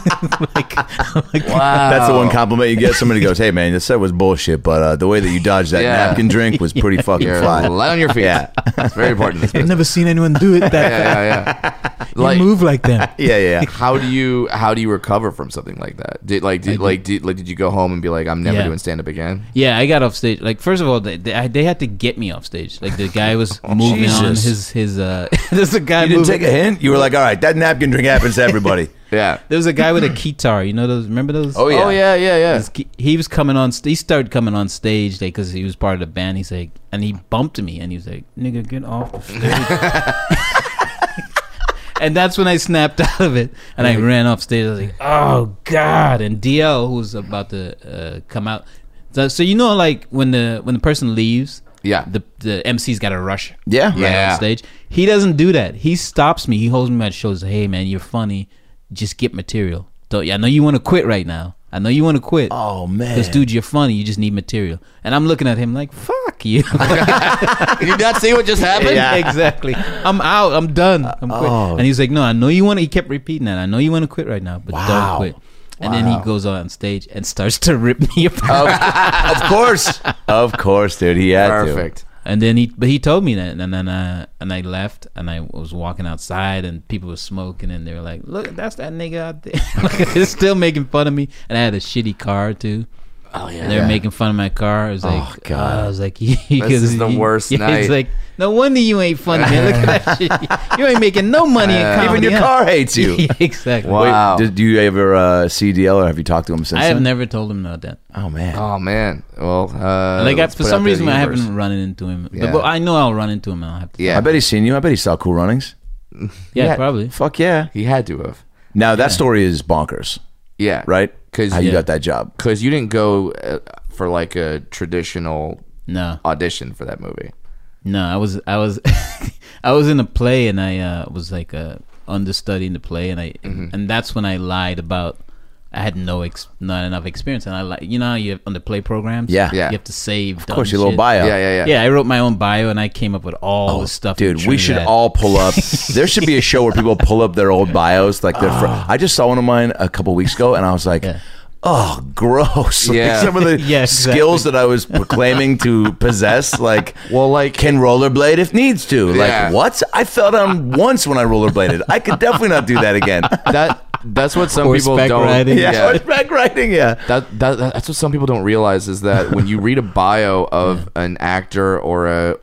Wow. That's the one compliment you get. Somebody goes, hey, man, this set was bullshit, but the way that you dodged that Yeah. napkin drink was pretty fucking You're fly. light on your feet. Yeah. It's very important. in this I've business. never seen anyone do it that Yeah. you move like them. Yeah. How do you recover from something like that? Did you go home and be like, I'm never Yeah. doing stand up again? Yeah, I got off stage. Like, first of all, they had to get me off stage. Like, the guy was moving on Jesus. his there's a guy You didn't moving. take a hint? You were like, all right, that napkin drink happens to everybody. Yeah. There was a guy with a guitar. You know those? Remember those? Oh, yeah. Oh yeah. He was coming on. He started coming on stage because he was part of the band. He's like, and he bumped me, and he was like, "Nigga, get off the stage." And that's when I snapped out of it, and I ran off stage. I was like, "Oh God!" And DL, who was about to come out, so you know, like when the person leaves, Yeah. the MC's got to rush. Yeah. Right Yeah. on stage. He doesn't do that. He stops me. He holds me by the shoulders. Hey man, you're funny. Just get material. I know you want to quit right now. I know you want to quit. Oh, man. Because dude, you're funny. You just need material. And I'm looking at him like, fuck you. Did you not see what just happened? Yeah. Exactly. I'm out. I'm done. I'm quit. Oh. And he's like, no, I know you want to. He kept repeating that. I know you want to quit right now, but Wow. don't quit. And then he goes on stage and starts to rip me apart. Of course, dude. He had Perfect. And then he told me that, and then I left, and I was walking outside, and people were smoking, and they were like, "Look, that's that nigga out there." Like, they're still making fun of me, and I had a shitty car too. Oh yeah. And they were making fun of my car. I was like, God. I was like, This is the worst night. It's like, no wonder you ain't funny, man. Look at that shit. You ain't making no money in to. comedy. Even your huh? car hates you. Yeah, exactly. Wow. Wait, do you ever see DL, or have you talked to him since I have then? never told him about that. Oh, man. Oh man. Well, Like, for some reason, I haven't run into him. Yeah. But I know I'll run into him, and I'll have to. Yeah. I bet he's seen you. I bet he saw Cool Runnings. Yeah, probably. Fuck yeah. He had to have. Now, that story is bonkers, Yeah. right? 'Cause- How you yeah. got that job. Because you didn't go for like a traditional No. audition for that movie. No, I was I was in a play, and I was like understudy in the play, and and that's when I lied about I had not enough experience, and I like, you know how you have on the play programs, Yeah. Yeah. you have to save. Of course, your little bio. Yeah. Yeah, I wrote my own bio, and I came up with all the stuff. in Dude, we should Trinidad. all pull up. There should be a show where people pull up their old bios. Like I just saw one of mine a couple weeks ago, and I was like, Yeah. oh, gross. Like, Yeah. some of the Yeah, exactly. skills that I was proclaiming to possess, like, Well, like- can rollerblade if needs to. Yeah. Like, what? I fell down once when I rollerbladed. I could definitely not do that again. That's what some people Horseback don't. riding. Yeah, horseback riding, yeah. That's what some people don't realize is that when you read a bio of an actor or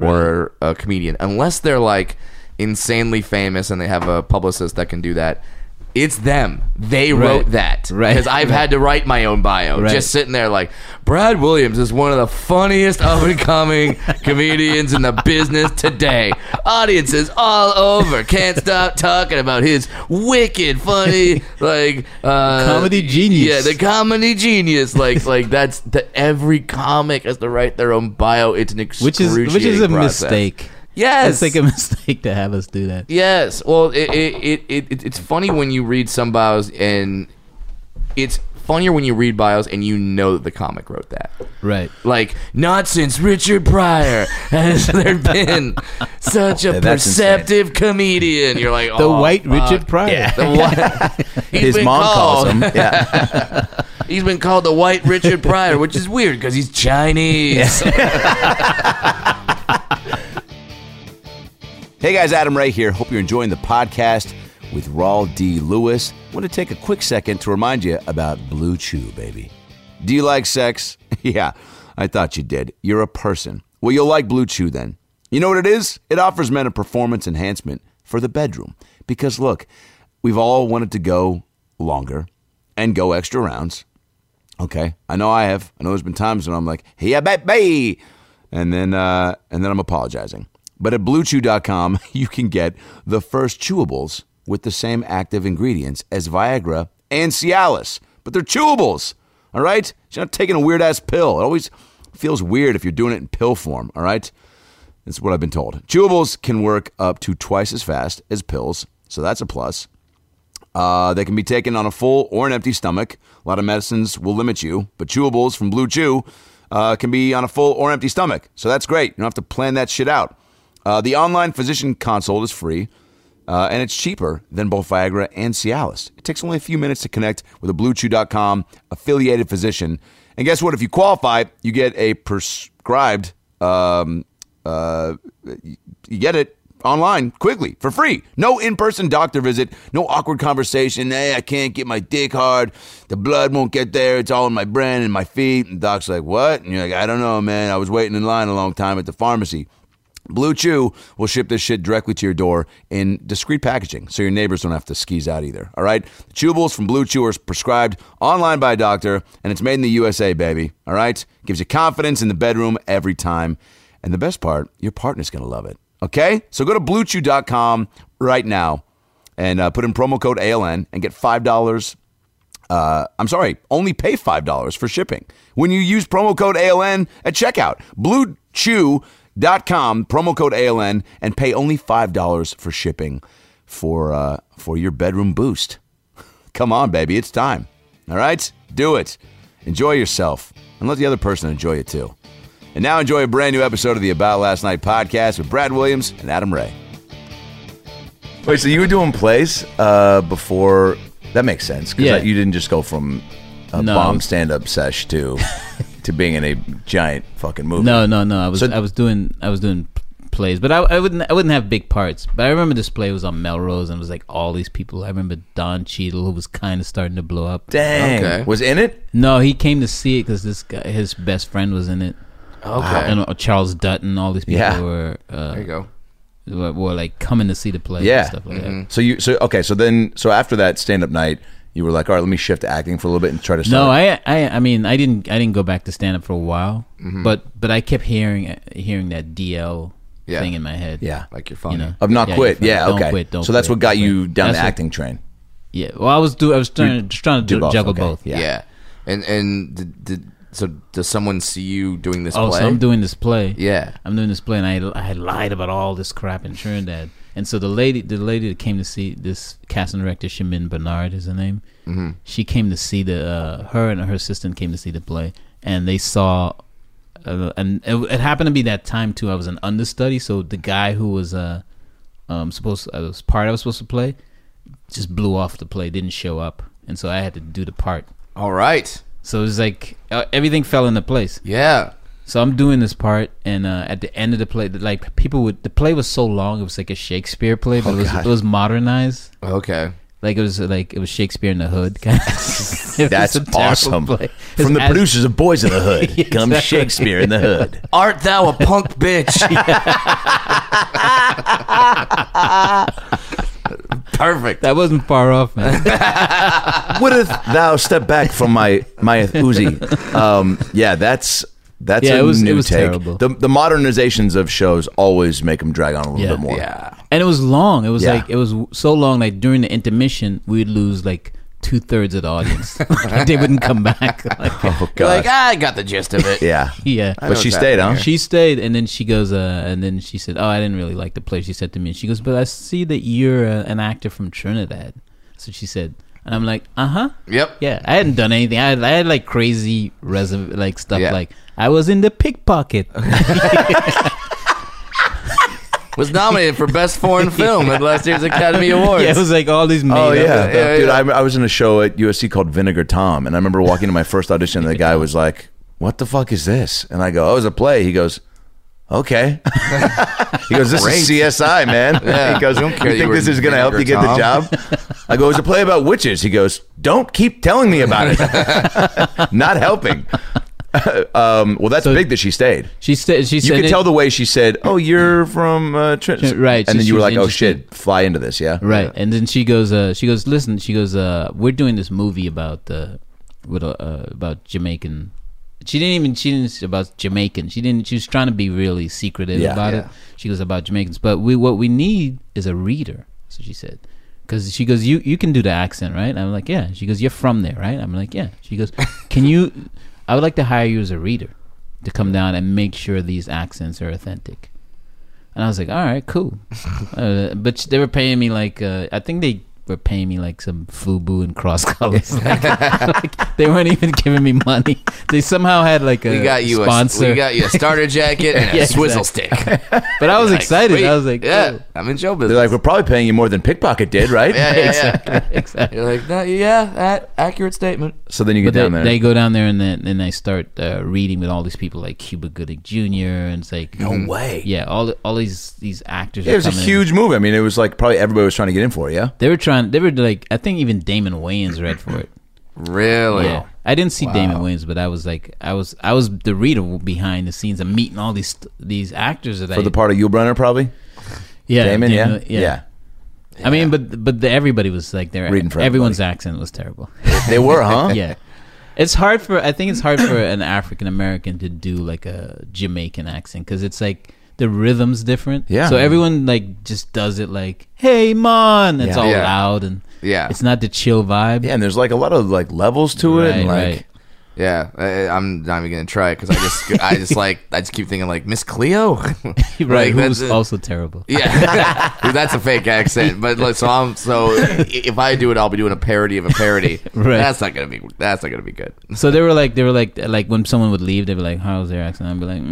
a comedian, unless they're like insanely famous and they have a publicist that can do that, it's them. They wrote that. Right. Because I've had to write my own bio. Right. Just sitting there like, Brad Williams is one of the funniest up-and-coming comedians in the business today. Audiences all over can't stop talking about his wicked funny, like... Comedy genius. Yeah, the comedy genius. Like that's every comic has to write their own bio. It's an which is excruciating a process. mistake. Yes. It's like a mistake to have us do that. Yes. Well, it's funny when you read some bios, and it's funnier when you read bios and you know that the comic wrote that. Right. Like, not since Richard Pryor has there been such a Yeah, that's perceptive comedian. You're like, The oh, white fuck. Richard Pryor. The white. He's His been mom called. calls him. Yeah. He's been called the White Richard Pryor, which is weird because he's Chinese. Hey guys, Adam Ray here. Hope you're enjoying the podcast with Raul D. Lewis. I want to take a quick second to remind you about Blue Chew, baby. Do you like sex? Yeah, I thought you did. You're a person. Well, you'll like Blue Chew then. You know what it is? It offers men a performance enhancement for the bedroom. Because look, we've all wanted to go longer and go extra rounds. Okay, I know I have. I know there's been times when I'm like, hey, yeah, baby, and then I'm apologizing. But at BlueChew.com, you can get the first chewables with the same active ingredients as Viagra and Cialis. But they're chewables, all right? You're not taking a weird-ass pill. It always feels weird if you're doing it in pill form, all right? That's what I've been told. Chewables can work up to twice as fast as pills, so that's a plus. They can be taken on a full or an empty stomach. A lot of medicines will limit you, but chewables from Blue Chew can be on a full or empty stomach. So that's great. You don't have to plan that shit out. The online physician consult is free, and it's cheaper than both Viagra and Cialis. It takes only a few minutes to connect with a BlueChew.com affiliated physician. And guess what? If you qualify, you get a prescribed, you get it online quickly for free. No in-person doctor visit, no awkward conversation. Hey, I can't get my dick hard. The blood won't get there. It's all in my brain and my feet. And the doc's like, what? And you're like, I don't know, man. I was waiting in line a long time at the pharmacy. Blue Chew will ship this shit directly to your door in discreet packaging, so your neighbors don't have to skis out either, all right? The chewables from Blue Chew are prescribed online by a doctor, and it's made in the USA, baby, all right? Gives you confidence in the bedroom every time. And the best part, your partner's going to love it, okay? So go to BlueChew.com right now and put in promo code ALN and get $5. Only pay $5 for shipping when you use promo code ALN at checkout. BlueChew.com, promo code ALN, and pay only $5 for shipping for your bedroom boost. Come on, baby, it's time. All right? Do it. Enjoy yourself, and let the other person enjoy it too. And now enjoy a brand new episode of the About Last Night podcast with Brad Williams and Adam Ray. Wait, so you were doing plays before? That makes sense, because you didn't just go from a bomb stand-up sesh to being in a giant fucking movie. No. I was doing plays, but I wouldn't have big parts. But I remember this play was on Melrose, and it was like all these people. I remember Don Cheadle, who was kind of starting to blow up. Dang, okay. Was in it? No, he came to see it because this guy, his best friend, was in it. Okay, and Charles Dutton, all these people were. There you go. Were like coming to see the play. Yeah. And stuff like that. So after that stand-up night, you were like, all right, let me shift to acting for a little bit and try to start. No, I mean, I didn't go back to stand up for a while, but I kept hearing that DL thing in my head. Yeah, like you're funny. Of not quit. Yeah, don't okay. Quit, don't so that's quit, what got you down that's the what, acting train. Yeah. Well, I was trying to juggle both. Yeah. And so does someone see you doing this play? Oh, so I'm doing this play. Yeah. I'm doing this play, and I had lied about all this crap in Trinidad. And so the lady that came to see this casting director, Shamin Bernard is her name. Mm-hmm. She came to see her and her assistant came to see the play, and they saw, and it happened to be that time too. I was an understudy, so the guy who was supposed to play just blew off the play, didn't show up, and so I had to do the part. All right. So it was like everything fell into place. Yeah. So I'm doing this part, and at the end of the play, the play was so long, it was like a Shakespeare play, but it was modernized. Okay. Like it was Shakespeare in the Hood. That's awesome. From the producers of Boys in the Hood comes Shakespeare in the Hood. Art thou a punk bitch? Perfect. That wasn't far off, man. Wouldst thou step back from my Uzi? That's a new take. Terrible. The modernizations of shows always make them drag on a little bit more. Yeah. And it was long. It was like it was so long. Like during the intermission, we'd lose like 2/3 of the audience. They wouldn't come back. Oh God! Like I got the gist of it. Yeah. But she stayed, huh? She stayed, and then she goes, and then she said, "Oh, I didn't really like the play." She said to me, she goes, "But I see that you're an actor from Trinidad." So she said, and I'm like, Yep. Yeah, I hadn't done anything. I had like crazy stuff like I was in the pickpocket. was nominated for Best Foreign Film at last year's Academy Awards. Yeah, it was like all these made Oh up. yeah, dude. I was in a show at USC called Vinegar Tom, and I remember walking to my first audition, and the guy was like, "What the fuck is this?" And I go, "Oh, it's a play." He goes, "Okay." He goes, "This is CSI, man." Yeah. He goes, Don't care "You you think were this is going to help you get Vinegar the job?" I go, "It's a play about witches." He goes, "Don't keep telling me about it." Not helping. Well, that's big that she stayed. She said You could tell the way she said, "Oh, you're from Trenton," Right, And then she you were was like, "Oh interested. shit, fly into this, yeah." Right, and then she goes, listen, she goes, we're doing this movie about Jamaican. She didn't about Jamaican. She was trying to be really secretive about it. She goes about Jamaicans, but what we need is a reader. So she said, because she goes, you can do the accent, right? I'm like, yeah. She goes, you're from there, right? I'm like, yeah. She goes, I would like to hire you as a reader to come down and make sure these accents are authentic. And I was like, all right, cool. But they were paying me like, I think they were paying me like some FUBU and cross colors. Like, they weren't even giving me money. They somehow had like a sponsor. We got you a starter jacket and a swizzle stick. But I was excited. I was like, yeah, cool. I'm in show business. They're like, "We're probably paying you more than Pickpocket did, right?" Exactly. You're like, no, that accurate statement. So then you get But down there. they go down there and then I start reading with all these people like Cuba Gooding Jr. and it's like, No way. Yeah, all these actors. It was a huge movie. I mean, it was like probably everybody was trying to get in for it. Yeah. They were like, I think even Damon Wayans read for it. Really? Yeah, I didn't see Damon Wayans, but I was like, I was the reader behind the scenes. I'm meeting all these actors that For the part of Yul Brynner, probably. yeah, Damon, yeah. I mean, but everybody was like there. Reading for everyone's accent was terrible. They were, huh? Yeah, it's hard for an African American to do like a Jamaican accent because it's like the rhythm's different. Yeah. So everyone like just does it like, "Hey, man," it's all loud and it's not the chill vibe. Yeah, and there's like a lot of like levels to it, and like. Right. Yeah, I'm not even gonna try it because I just keep thinking like Miss Cleo, Right, Like, who that's was also terrible. Yeah, that's a fake accent. But like, so if I do it, I'll be doing a parody of a parody. Right. That's not gonna be good. So they were like when someone would leave, they'd be like, "How's their accent?" I'd be like,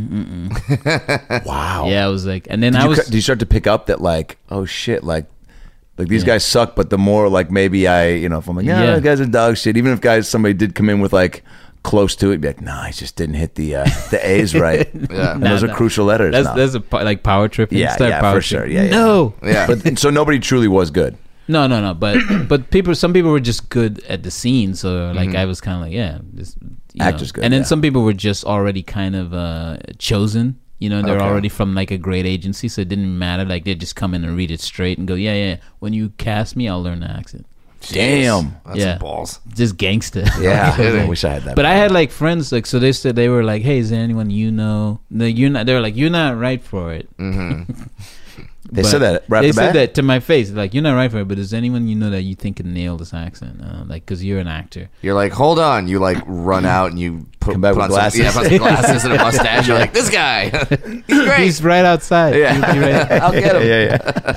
Wow. Yeah, I was like, and then Did you start to pick up that like, oh shit, like these guys suck, but the more like maybe if I'm like, the guys are dog shit, even if somebody did come in with like close to it, be like, nah, I just didn't hit the A's right. Yeah. And those are crucial letters. That's like power tripping. Yeah, power for sure. Yeah, No. Yeah. But so nobody truly was good. No. But some people were just good at the scene. So like I was kind of like, Actors good. And then some people were just already kind of chosen. They're already from like a great agency, so it didn't matter. Like they'd just come in and read it straight and go, yeah. When you cast me, I'll learn the accent. Damn. That's some balls. Just gangster. Yeah. I wish I had that. But I had like friends, like, so they said, they were like, "Hey, is there anyone you know?" No, you're not. They were like, "You're not right for it." Mm-hmm. They said that right They off the said bat? that to my face, like, "You're not right for it." But is anyone you know that you think can nail this accent? Like, because you're an actor. You're like, hold on. You like run out and you Come back with on glasses. put on some glasses and a mustache. You're like, this guy, he's great. He's right outside. Yeah. You're right. I'll get him.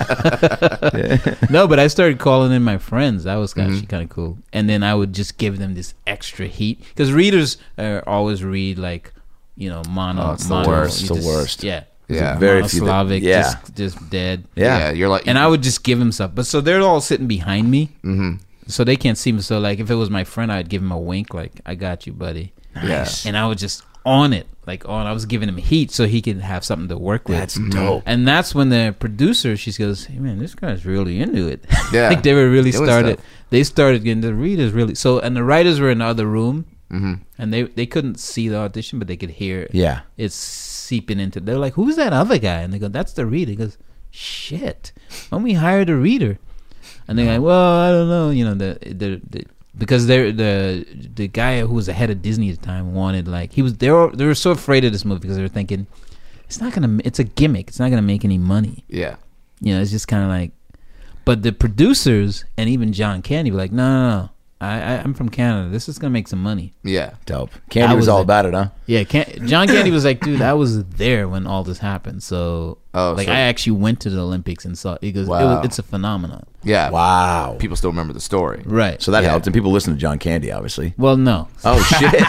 Yeah. No, but I started calling in my friends. That was actually kind of cool. And then I would just give them this extra heat because readers always read like, mono. It's the worst. It's the worst. Yeah. Yeah. Very few that- Slavic, yeah. just dead. Yeah. You're like, And I would just give him stuff. But so they're all sitting behind me. Mm-hmm. So they can't see me. So like if it was my friend, I'd give him a wink like, "I got you, buddy." Nice. And I would just on it. I was giving him heat so he could have something to work with. That's dope. And that's when the producer, she goes, "Hey man, this guy's really into it." Yeah. Like they were really Doing started. stuff. They started getting the readers really. So and the writers were in the other room, and they couldn't see the audition, but they could hear. Yeah. It's seeping into. They're like, "Who's that other guy?" And they go, "That's the reader." He goes, "Shit, why don't we hire the reader?" And they're like, "Well, I don't know, because the guy who was the head of Disney at the time wanted they were so afraid of this movie because they were thinking it's a gimmick, it's not gonna make any money. yeah. It's just kind of like, but the producers and even John Candy were like, no, I'm from Canada, this is gonna make some money. Yeah. Dope. Candy was all about it, huh? Yeah, John Candy was like, "Dude, I was there when all this happened, so so- I actually went to the Olympics and saw it." He goes, Wow. it's a phenomenon." Yeah. Wow. People still remember the story. Right. So that Yeah. helped. And people listen to John Candy, obviously. Well, no. Oh, shit.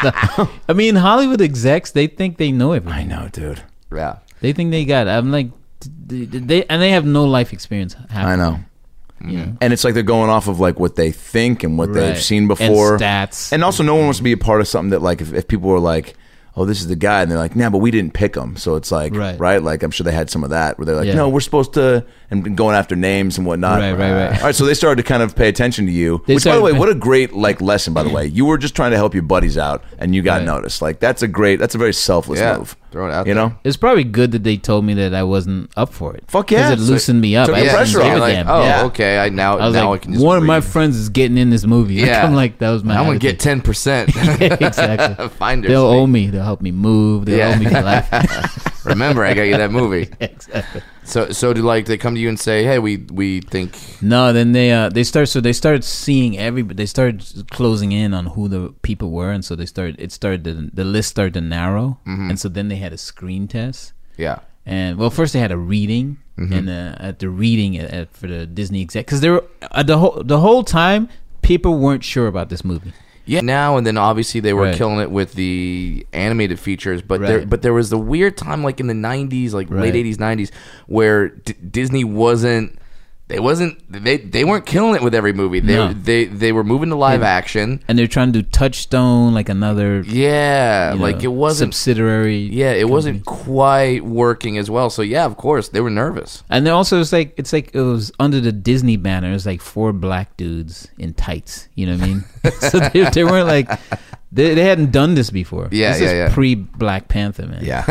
I mean, Hollywood execs, they think they know everything. I know, dude. Yeah. They think they got it. I'm like, they have no life experience. I know. Yeah. And it's like they're going off of like what they think and what they've seen before. And stats. And also no one wants to be a part of something that like if people were like, oh, this is the guy, and they're like, nah, but we didn't pick him. So it's like, right? Like I'm sure they had some of that where they're like, no, we're supposed to, and going after names and whatnot. Right. All right, so they started to kind of pay attention to you. Which, by the way, what a great like lesson. By the way, you were just trying to help your buddies out, and you got noticed. Like that's a very selfless move. Throw it out you there. know, it's probably good that they told me that I wasn't up for it. Fuck yeah, because it loosened me up. Took the pressure off. Like, okay, I can just one of my friends is getting in this movie. Yeah, I'm like, that was my. I'm gonna get 10%. Yeah, exactly. Finders. They'll owe me. They'll help me move. They'll owe me for life. Remember, I got you that movie. Exactly. So do like they come to you and say, hey, we think. No, then they started seeing everybody. They started closing in on who the people were, and so the list started to narrow, and so then they had a screen test. Yeah. And well, first they had a reading, and at the reading for the Disney exec, because they were the whole time people weren't sure about this movie. Yeah, now and then obviously they were killing it with the animated features, but there was the weird time like in the 90s, like late 80s, 90s, where Disney they weren't killing it with every movie. They were moving to live action, and they're trying to do Touchstone, like another like it wasn't subsidiary. Yeah, it wasn't quite working as well. So yeah, of course they were nervous. And then also it's like it was under the Disney banner. It was like 4 black dudes in tights. You know what I mean? So they weren't like they hadn't done this before. This is pre-Black Panther, man. Yeah,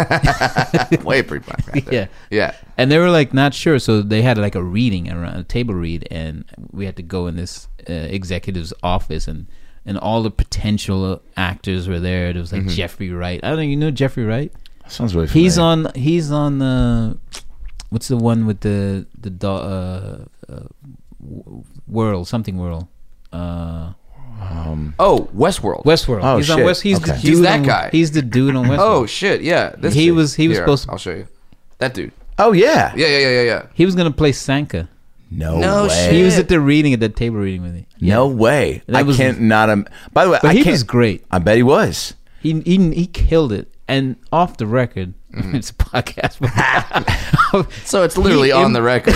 way pre-Black Panther. Yeah. And they were like not sure, so they had like a table read, and we had to go in this executive's office, and all the potential actors were there. There was like Jeffrey Wright. I don't know, you know Jeffrey Wright? Sounds really familiar. He's on what's the one with the World something World. Westworld. Oh, he's on West. He's that guy. He's the dude on Westworld. Oh shit, yeah. He was supposed to. I'll show you. That dude. Oh yeah. Yeah. He was gonna play Sanka. No way. Shit. He was at the table reading with me. Yeah. No way. By the way, he was great. I bet he was. He killed it. And off the record, it's a podcast. So it's literally on the record.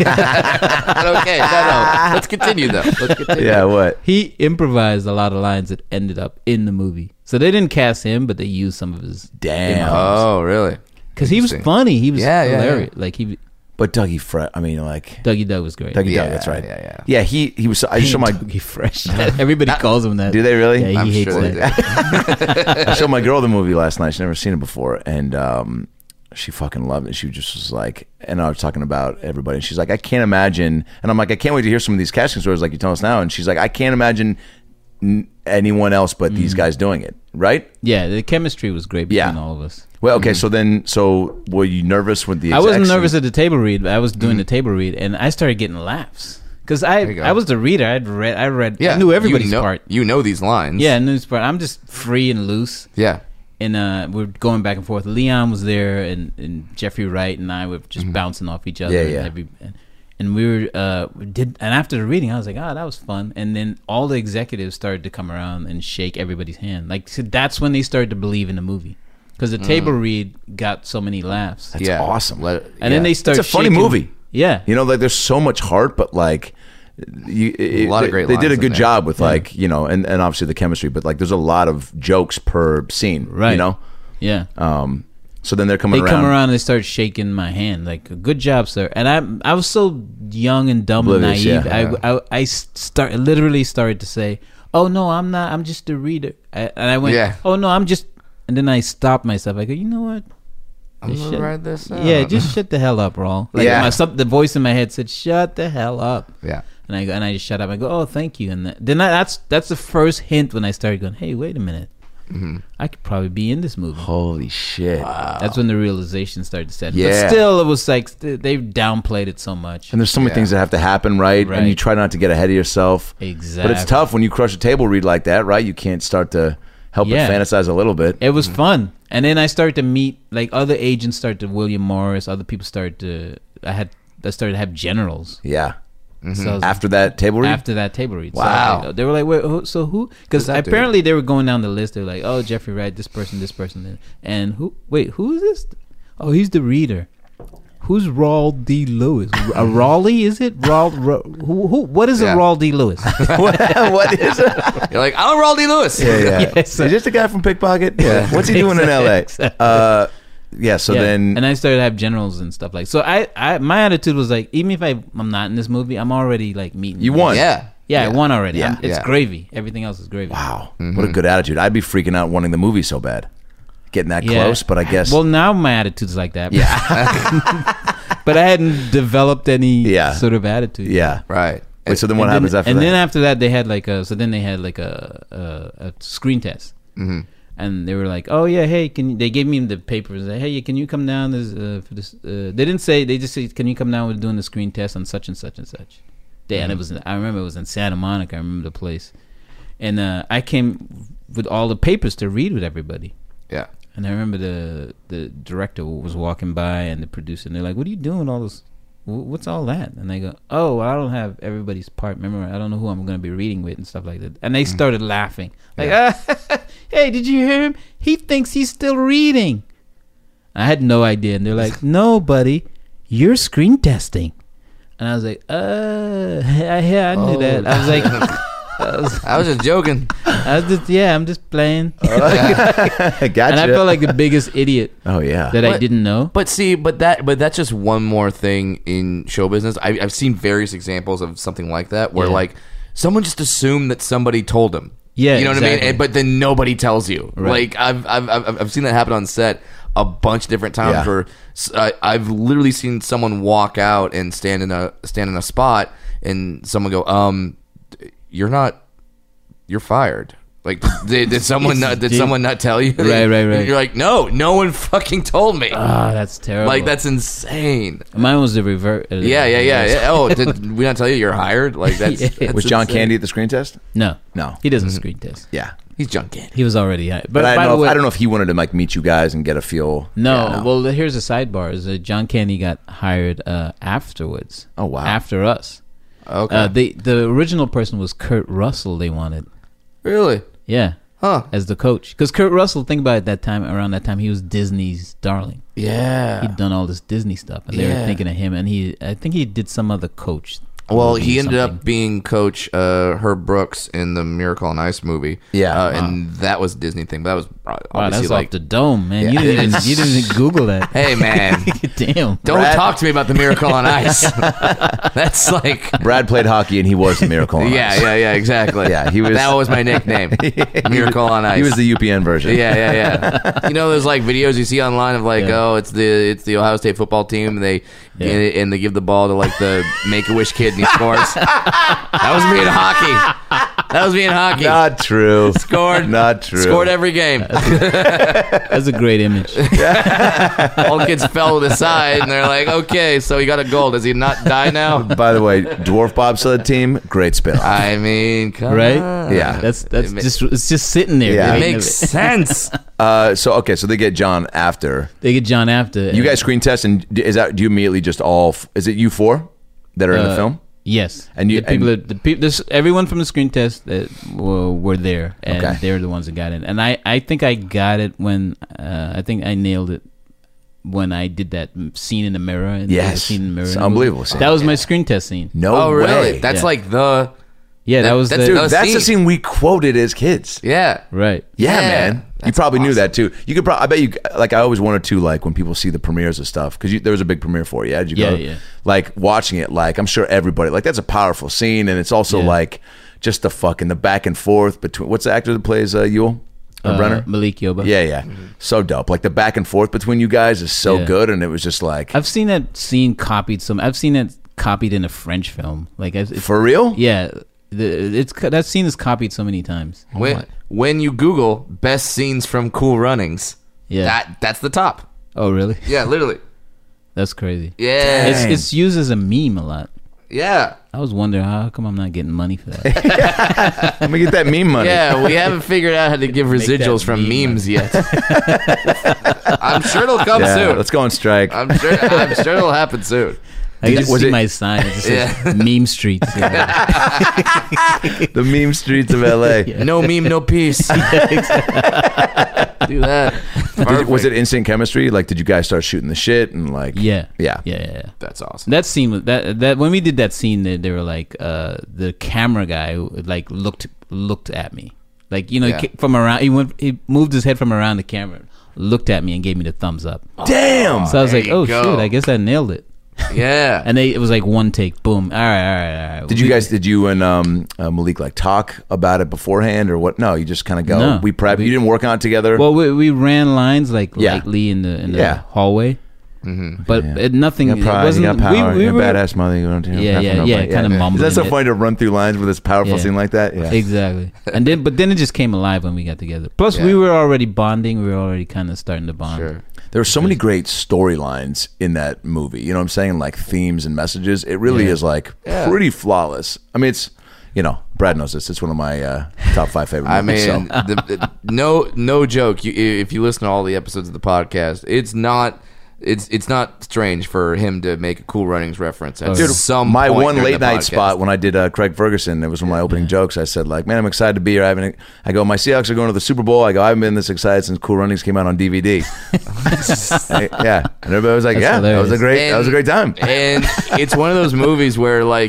Okay, no. Let's continue though. Yeah, what? He improvised a lot of lines that ended up in the movie. So they didn't cast him, but they used some of his. Damn. Oh, really? Because he was funny. He was hilarious. Yeah. Like But Dougie Fresh, I mean, like Dougie Doug was great. Dougie Doug, that's right. Yeah. He was. I showed my Dougie Fresh. Everybody calls him that. Do they really? Yeah, he hates sure that. I showed my girl the movie last night. She'd never seen it before, and she fucking loved it. She just was like, and I was talking about everybody, and she's like, I can't imagine. And I'm like, I can't wait to hear some of these casting stories like you tell us now. And she's like, I can't imagine anyone else but these guys doing it, right? Yeah, the chemistry was great between all of us. Well, okay, so were you nervous with the execs? I wasn't nervous at the table read, but I was doing the table read, and I started getting laughs. Because I was the reader. I read. I knew everybody's part. You know these lines. Yeah, I knew this part. I'm just free and loose. Yeah. And we're going back and forth. Leon was there, and Jeffrey Wright and I were just bouncing off each other. Yeah. And we were and after the reading, I was like, that was fun. And then all the executives started to come around and shake everybody's hand. Like, so that's when they started to believe in the movie. Because the table read got so many laughs. That's awesome. And then they started. It's a funny movie. Yeah, you know, like there's so much heart, but like a lot of great. They did a good job with like and obviously the chemistry, but like there's a lot of jokes per scene, right? You know, yeah. So then they come around and they start shaking my hand, like, good job, sir. And I was so young and dumb and naive. I literally started to say, oh no, I'm not. I'm just a reader. And I went, oh no, I'm just. And then I stopped myself. I go, you know what? I'm gonna write this out. Yeah, just shut the hell up, Raul. Like the voice in my head said, "Shut the hell up." Yeah. And I just shut up. I go, "Oh, thank you." And then that's the first hint when I started going, "Hey, wait a minute. I could probably be in this movie." Holy shit! Wow. That's when the realization started to set in. Yeah. But still, it was like they've downplayed it so much. And there's so many things that have to happen, right? And you try not to get ahead of yourself. Exactly. But it's tough when you crush a table read like that, right? You can't start to help but fantasize a little bit. It was fun. And then I started to meet, like, other agents started to, William Morris, other people started to, I started to have generals. Yeah. So after that table read? After that table read. Wow. So they were like, wait, so who? Because apparently they were going down the list. They were like, oh, Jeffrey Wright, this person. And who is this? Oh, he's the reader. who's Raul D. Lewis? A Raleigh, is it? What is a Raul D. Lewis? What is it? You're like, I'm Raul D. Lewis. Yeah. Yes. Is this the guy from Pickpocket? Yeah. What's he doing in L.A.? Exactly. Yeah. So then, and I started to have generals and stuff like. So I my attitude was like, even if I'm not in this movie, I'm already like meeting. you won. Yeah. Yeah, I won already. Yeah. It's Yeah. gravy. Everything else is gravy. Wow. What a good attitude. I'd be freaking out wanting the movie so bad, getting that Yeah. close. But I guess. Well, now my attitude's like that. yeah. But I hadn't developed any Yeah. sort of attitude. Yeah. Right. Wait, so then what happens after and that? then after that, they had like a screen test. Mm-hmm. And they were like, "Oh yeah, hey, they gave me the papers. Like, hey, can you come down for this?" They didn't say. They just said, "Can you come down? We're doing the screen test on such and such and such." And it was. I remember it was in Santa Monica. I remember the place, and I came with all the papers to read with everybody. Yeah. And I remember the director was walking by and the producer, and they're like, "What are you doing? All this? What's all that?" And I go, "Oh, I don't have everybody's part. Remember, I don't know who I'm going to be reading with and stuff like that." And they started laughing, like, "Hey, did you hear him? He thinks he's still reading." I had no idea, and they're like, "No, buddy, you're screen testing." And I was like, yeah, I knew that." I was like, I was just joking. I'm just playing. Gotcha. And I felt like the biggest idiot Oh yeah. that I didn't know. But see, but that's just one more thing in show business. I've seen various examples of something like that where Yeah. like someone just assumed that somebody told them. Yeah, you know what I exactly. mean. But then nobody tells you. Right. Like I've seen that happen on set a bunch of different times. Yeah. Where I've literally seen someone walk out and stand in a spot, and someone go, you're fired. Like, did someone not tell you? Right. And you're like, no one fucking told me. Ah, that's terrible. Like, that's insane. Mine was the revert. Yeah. Oh, did we not tell you you're hired? Like, that's, Yeah. that's Was John insane. Candy at the screen test? No, No. he doesn't screen test. Yeah. He's John Candy. He was already hired. But I by the don't know. way, I don't know if he wanted to like meet you guys and get a feel. No, Yeah, well, here's a sidebar: is that John Candy got hired afterwards. Oh, wow. After us. Okay. The original person was Kurt Russell. They wanted, Really? yeah, Huh. as the coach, because Kurt Russell. Think about it. Around that time, he was Disney's darling. Yeah. He'd done all this Disney stuff, and they were Yeah. thinking of him. And I think he did some other coach. Well, movie he ended something. up being Coach Herb Brooks in the Miracle on Ice movie. Yeah. And that was a Disney thing, but that was Wow, obviously that's like, off the dome, man. Yeah. You didn't even Google that. hey man, Damn. don't Brad- talk to me about the Miracle on Ice. That's like, Brad played hockey and he was the Miracle on Ice. yeah, exactly. Yeah, he was- That was my nickname, Miracle on Ice. He was the UPN version. Yeah. You know those like videos you see online of like, Yeah. oh, it's the Ohio State football team, and they give the ball to like the Make-A-Wish kid and he scores. That was me in hockey. Not true. Scored. Not true. Scored every game. That's a great image. All kids fell to the side, and they're like, okay, so he got a goal. Does he not die now? By the way, dwarf bobsled team, great spin. I mean, come Right? on. Yeah. That's ma- it's just sitting there. Yeah. It They- makes sense. So they get John after. They get John after. You guys screen test, and do you immediately just is it you four that are in the film? Yes, And you- the people, everyone from the screen test that were there, and Okay. they're the ones that got it. And I think I got it when I think I nailed it when I did that scene in the mirror. And Yes. scene in the mirror. It's an unbelievable scene. That was my screen test scene. No Oh, really? way. That's Yeah. like the Yeah, that was that's the Dude, the that's the scene. scene we quoted as kids. yeah. right. Yeah, Yeah. man. You That's probably knew awesome. that too. You could I bet you like I always wanted to like when people see the premieres of stuff because there was a big premiere for it. Yeah, did you go? Yeah. Like watching it, like I'm sure everybody like that's a powerful scene, and it's also Yeah. like just the back and forth between what's the actor that plays Yule Brenner? Malik Yoba. Yeah, so dope. Like the back and forth between you guys is so Yeah. good, and it was just like I've seen that scene copied. I've seen it copied in a French film. Like it's, for real. yeah, that scene is copied so many times. When you Google best scenes from Cool Runnings, Yeah. that's the top. Oh, really? Yeah, literally. That's crazy. Yeah. It's used as a meme a lot. Yeah. I was wondering how come I'm not getting money for that. Let me get that meme money. Yeah, we haven't figured out how to give Make residuals that from meme. memes yet. I'm sure it'll come Yeah, soon. let's go on strike. I'm sure it'll happen soon. I just was see it- my sign. It just says meme streets. The meme streets of LA. No meme, no peace. Do that. Was it instant chemistry? Like, did you guys start shooting the shit and like? Yeah. That's awesome. That scene was that when we did that scene, they were like the camera guy like looked at me, like from around. He moved his head from around the camera, looked at me, and gave me the thumbs up. Damn. So I was like, oh go. shit, I guess I nailed it. Yeah. And it was like one take, boom. All right. Did you and Malik like talk about it beforehand or what? No, you just kind of go. No. We prep. You didn't work on it together. Well, we ran lines like lightly in the hallway, but nothing. You got pride, it wasn't. you got power. We You're were, a badass mother. You don't kind of mumbling. Is that so it. funny to run through lines with this powerful scene like that? Yeah, exactly. And then it just came alive when we got together. Plus, we were already bonding. We were already kind of starting to bond. Sure. There were so many great storylines in that movie. You know what I'm saying? Like themes and messages. It really is like pretty flawless. I mean, it's Brad knows this. It's one of my top 5 favorite movies. I mean, no joke. If you listen to all the episodes of the podcast, it's not strange for him to make a Cool Runnings reference at some my point one during late the night podcast. spot when I did Craig Ferguson, it was one of my opening jokes. I said like, man, I'm excited to be here. I go, my Seahawks are going to the Super Bowl. I go, I haven't been this excited since Cool Runnings came out on DVD. And everybody was like, That's hilarious. that was a great time. And it's one of those movies where like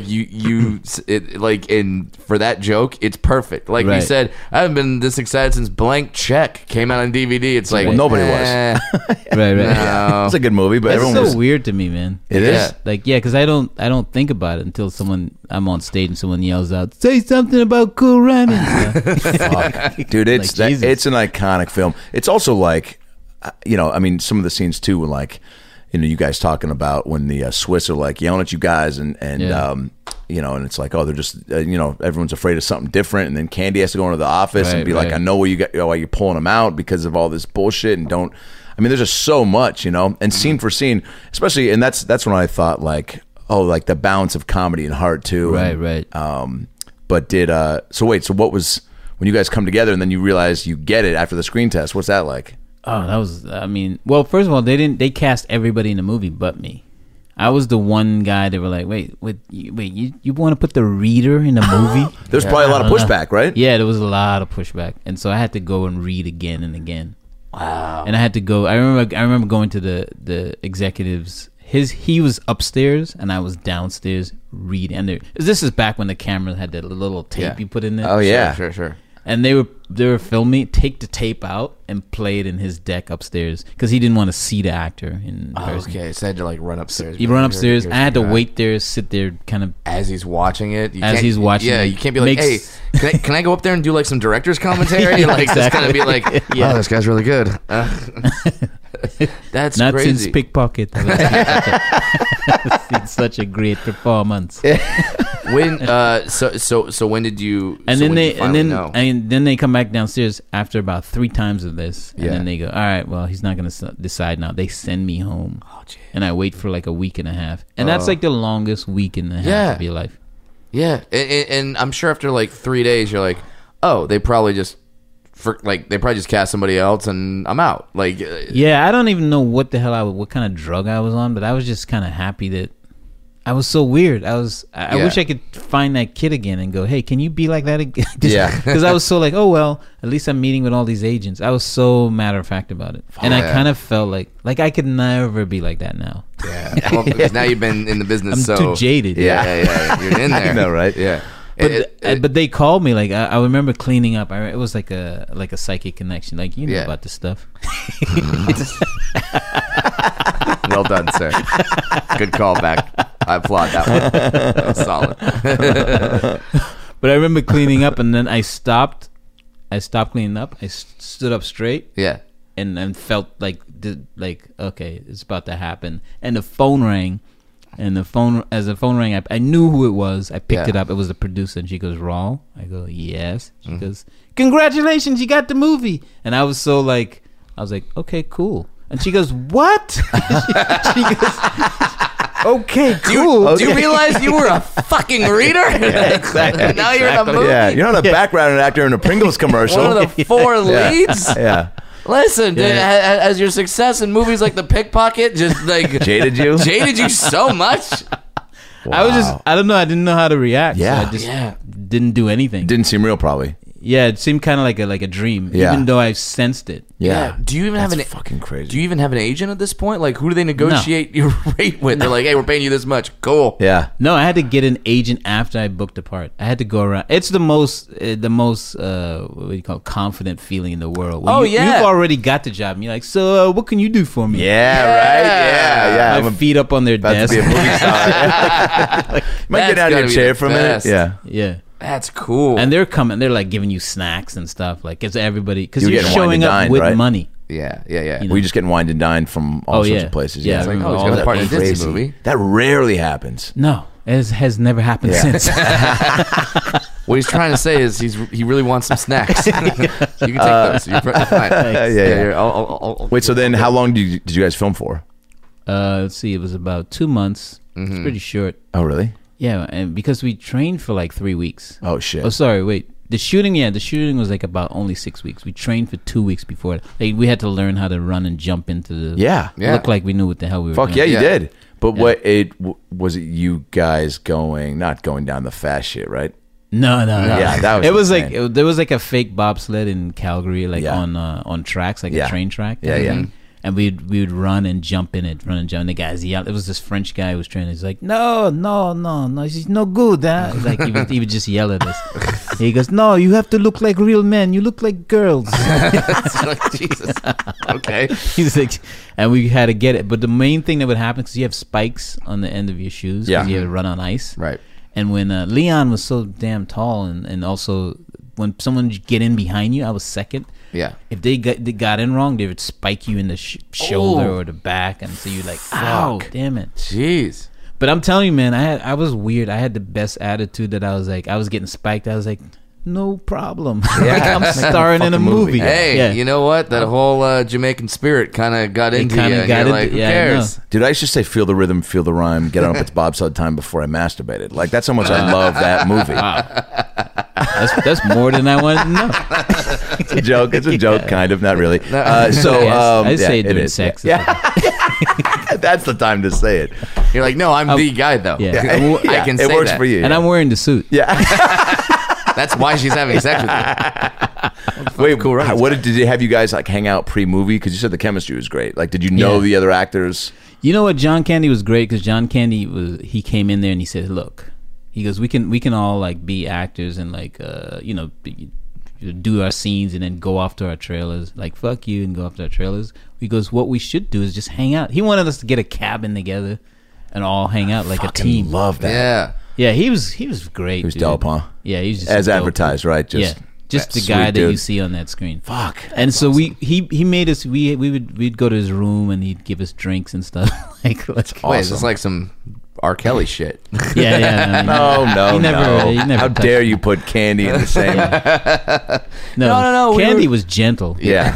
for that joke, it's perfect. Like Right. you said, I haven't been this excited since Blank Check came out on DVD. It's like, Well, nobody was. Right. No. It's a good movie, but It's everyone so was. weird to me, man. It is. Yeah. Like, because I don't think about it until I'm on stage and someone yells out, "Say something about Cool Runnings." Fuck. Dude, it's Like, Jesus. it's an iconic film. It's also like, I mean, some of the scenes too, when like, you guys talking about when the Swiss are like yelling at you guys and and it's like, oh, they're just everyone's afraid of something different, and then Candy has to go into the office and be like, I know why you're pulling them out because of all this bullshit, and don't. I mean, there's just so much, and scene for scene, especially, and that's when I thought like, oh, like the balance of comedy and heart too, Right. But so what was when you guys come together and then you realize you get it after the screen test? What's that like? Oh, that was. I mean, well, first of all, they cast everybody in the movie but me. I was the one guy. They were like, wait, you want to put the reader in the movie? There's probably a lot of pushback, right? Yeah, there was a lot of pushback, and so I had to go and read again and again. Wow. And I had to go. I remember going to the executives. He was upstairs and I was downstairs reading. And this is back when the camera had that little tape you put in there. Oh yeah, Sure. And they were filming, take the tape out and play it in his deck upstairs because he didn't want to see the actor in person. Okay, so I had to like run upstairs. He run upstairs. I had to wait there, sit there, kind of as he's watching it. He's watching. Yeah, it, you can't be like, hey, can I go up there and do like some director's commentary? Yeah, like just kind of exactly. be like, oh, this guy's really good. That's not crazy. since Pickpocket. It's such a great performance. When so when did you? And so then when did you finally know? then they come back downstairs after about 3 times of this, and Yeah. then they go, all right, well, he's not going to decide now. They send me home, and I wait for like a week and a half, and that's like the longest week and a half of your life. Yeah, and I'm sure after like 3 days, you're like, oh, they probably just cast somebody else, and I'm out. Like, Yeah, I don't even know what the hell what kind of drug I was on, but I was just kind of happy that I was so weird. I wish I could find that kid again and go, hey, can you be like that again? Because I was so like, oh well, at least I'm meeting with all these agents. I was so matter of fact about it, and I kind of felt like I could never be like that now. yeah, well, because now you've been in the business, I'm so too jaded. Yeah, you're in there. I know, right? Yeah. But they called me like I remember cleaning up. It was like a psychic connection, like you know about this stuff. Well done, sir. Good callback. I applaud that one. That was solid. But I remember cleaning up, and then I stopped cleaning up. I stood up straight. Yeah. And felt like okay, it's about to happen. And the phone rang, and as the phone rang, I knew who it was. I picked it up. It was the producer, and she goes, "Raul?" I go, "Yes." She goes, "Congratulations, you got the movie." And I was like, "Okay, cool." And she goes, "What?" she goes, "Okay, cool." Do you realize you were a fucking reader? Exactly. Now you're in a movie. Yeah, you're not a background actor in a Pringles commercial. One of the 4 leads. Yeah. Listen, has your success in movies like The Pickpocket just like Jaded you? Jaded you so much? I was I don't know. I didn't know how to react. Yeah. So I just didn't do anything. Didn't seem real, probably. Yeah, it seemed kind of like a dream, Yeah. even though I sensed it. Yeah. Do you even have That's fucking crazy. Do you even have an agent at this point? Like, who do they negotiate your rate with? They're like, hey, we're paying you this much. Cool. Yeah. No, I had to get an agent after I booked the part. I had to go around. It's the most what do you call it, confident feeling in the world. When you've already got the job, and you're like, so what can you do for me? Yeah, right. Yeah. My feet up on their About desk. to be a movie star. Might get out of your chair for a minute. Yeah. Yeah. That's cool. And they're coming. They're like giving you snacks and stuff. Like it's everybody because You were you're getting showing wined up and dined, with right? money. yeah. You know. Were you just getting wined and dined from all sorts of places? Yeah, It's like, I oh, he's remember got all a part in a that. Disney movie. That rarely happens. No, it has never happened since. What he's trying to say is he really wants some snacks. You can take those. You're fine. Yeah. I'll Wait, so then how long did you guys film for? Let's see, it was about 2 months. It's pretty short. Oh, really? Yeah, and because we trained for like 3 weeks. Oh, shit. Oh, sorry, wait. The shooting was like about only 6 weeks. We trained for 2 weeks before. Like we had to learn how to run and jump into the. Yeah. Look like we knew what the hell we were Fuck doing. yeah, you did. But was it you guys not going down the fast shit, right? No. Yeah, that was it was insane. like there was like a fake bobsled in Calgary, like Yeah. on tracks, like Yeah. a train track. Yeah. And we would run and jump in it, run and jump. And the guys yelled. It was this French guy who was training. He's like, no, she's no good. Huh? Like he would just yell at us. He goes, no, you have to look like real men. You look like girls. Jesus. Okay. He's like, and we had to get it. But the main thing that would happen because you have spikes on the end of your shoes. 'Cause Yeah. you have to run on ice. Right. And when Leon was so damn tall, and also when someone would get in behind you, I was second. Yeah. If they got in wrong, they would spike you in the shoulder or the back, and so you're like, "Ow, damn it!" Jeez. But I'm telling you, man, I was weird. I had the best attitude that I was like, I was getting spiked. I was like, no problem. Like, I'm starring in a movie. Hey, Yeah. you know what? That whole Jamaican spirit kind of got into you. kinda And got you're into- like, who yeah, I cares? Dude, I used to say feel the rhythm, feel the rhyme, get on up, it's bobsled time before I masturbated. Like, that's how much I love that movie. That's more than I wanted to know. It's a joke. It's a joke, kind of. Not really. I say it during sex. Yeah. That's the time to say it. You're like, no, I'm the guy, though. Yeah. I can say it works that. for you. And I'm wearing the suit. Yeah. That's why she's having sex with you. Wait, cool, right? what did they have you guys like hang out pre-movie? Because you said the chemistry was great. Like, did you know Yeah. the other actors? You know what? John Candy was great because John Candy he came in there and he said, "Look," he goes, "We can all like be actors and like do our scenes and then go off to our trailers. Like fuck you and go off to our trailers." He goes, "What we should do is just hang out." He wanted us to get a cabin together and all hang out like a team. Love that. Yeah. Yeah, he was great. He was dude. dope, huh? Yeah, he was just As dope. advertised, right? Just Just the sweet guy that dude. you see on that screen. Fuck. And so he made us we'd go to his room and he'd give us drinks and stuff like Wait, is this like some R. Kelly shit? yeah. No, He never How touched dare me. you put Candy in the same? No. Candy was gentle. Yeah.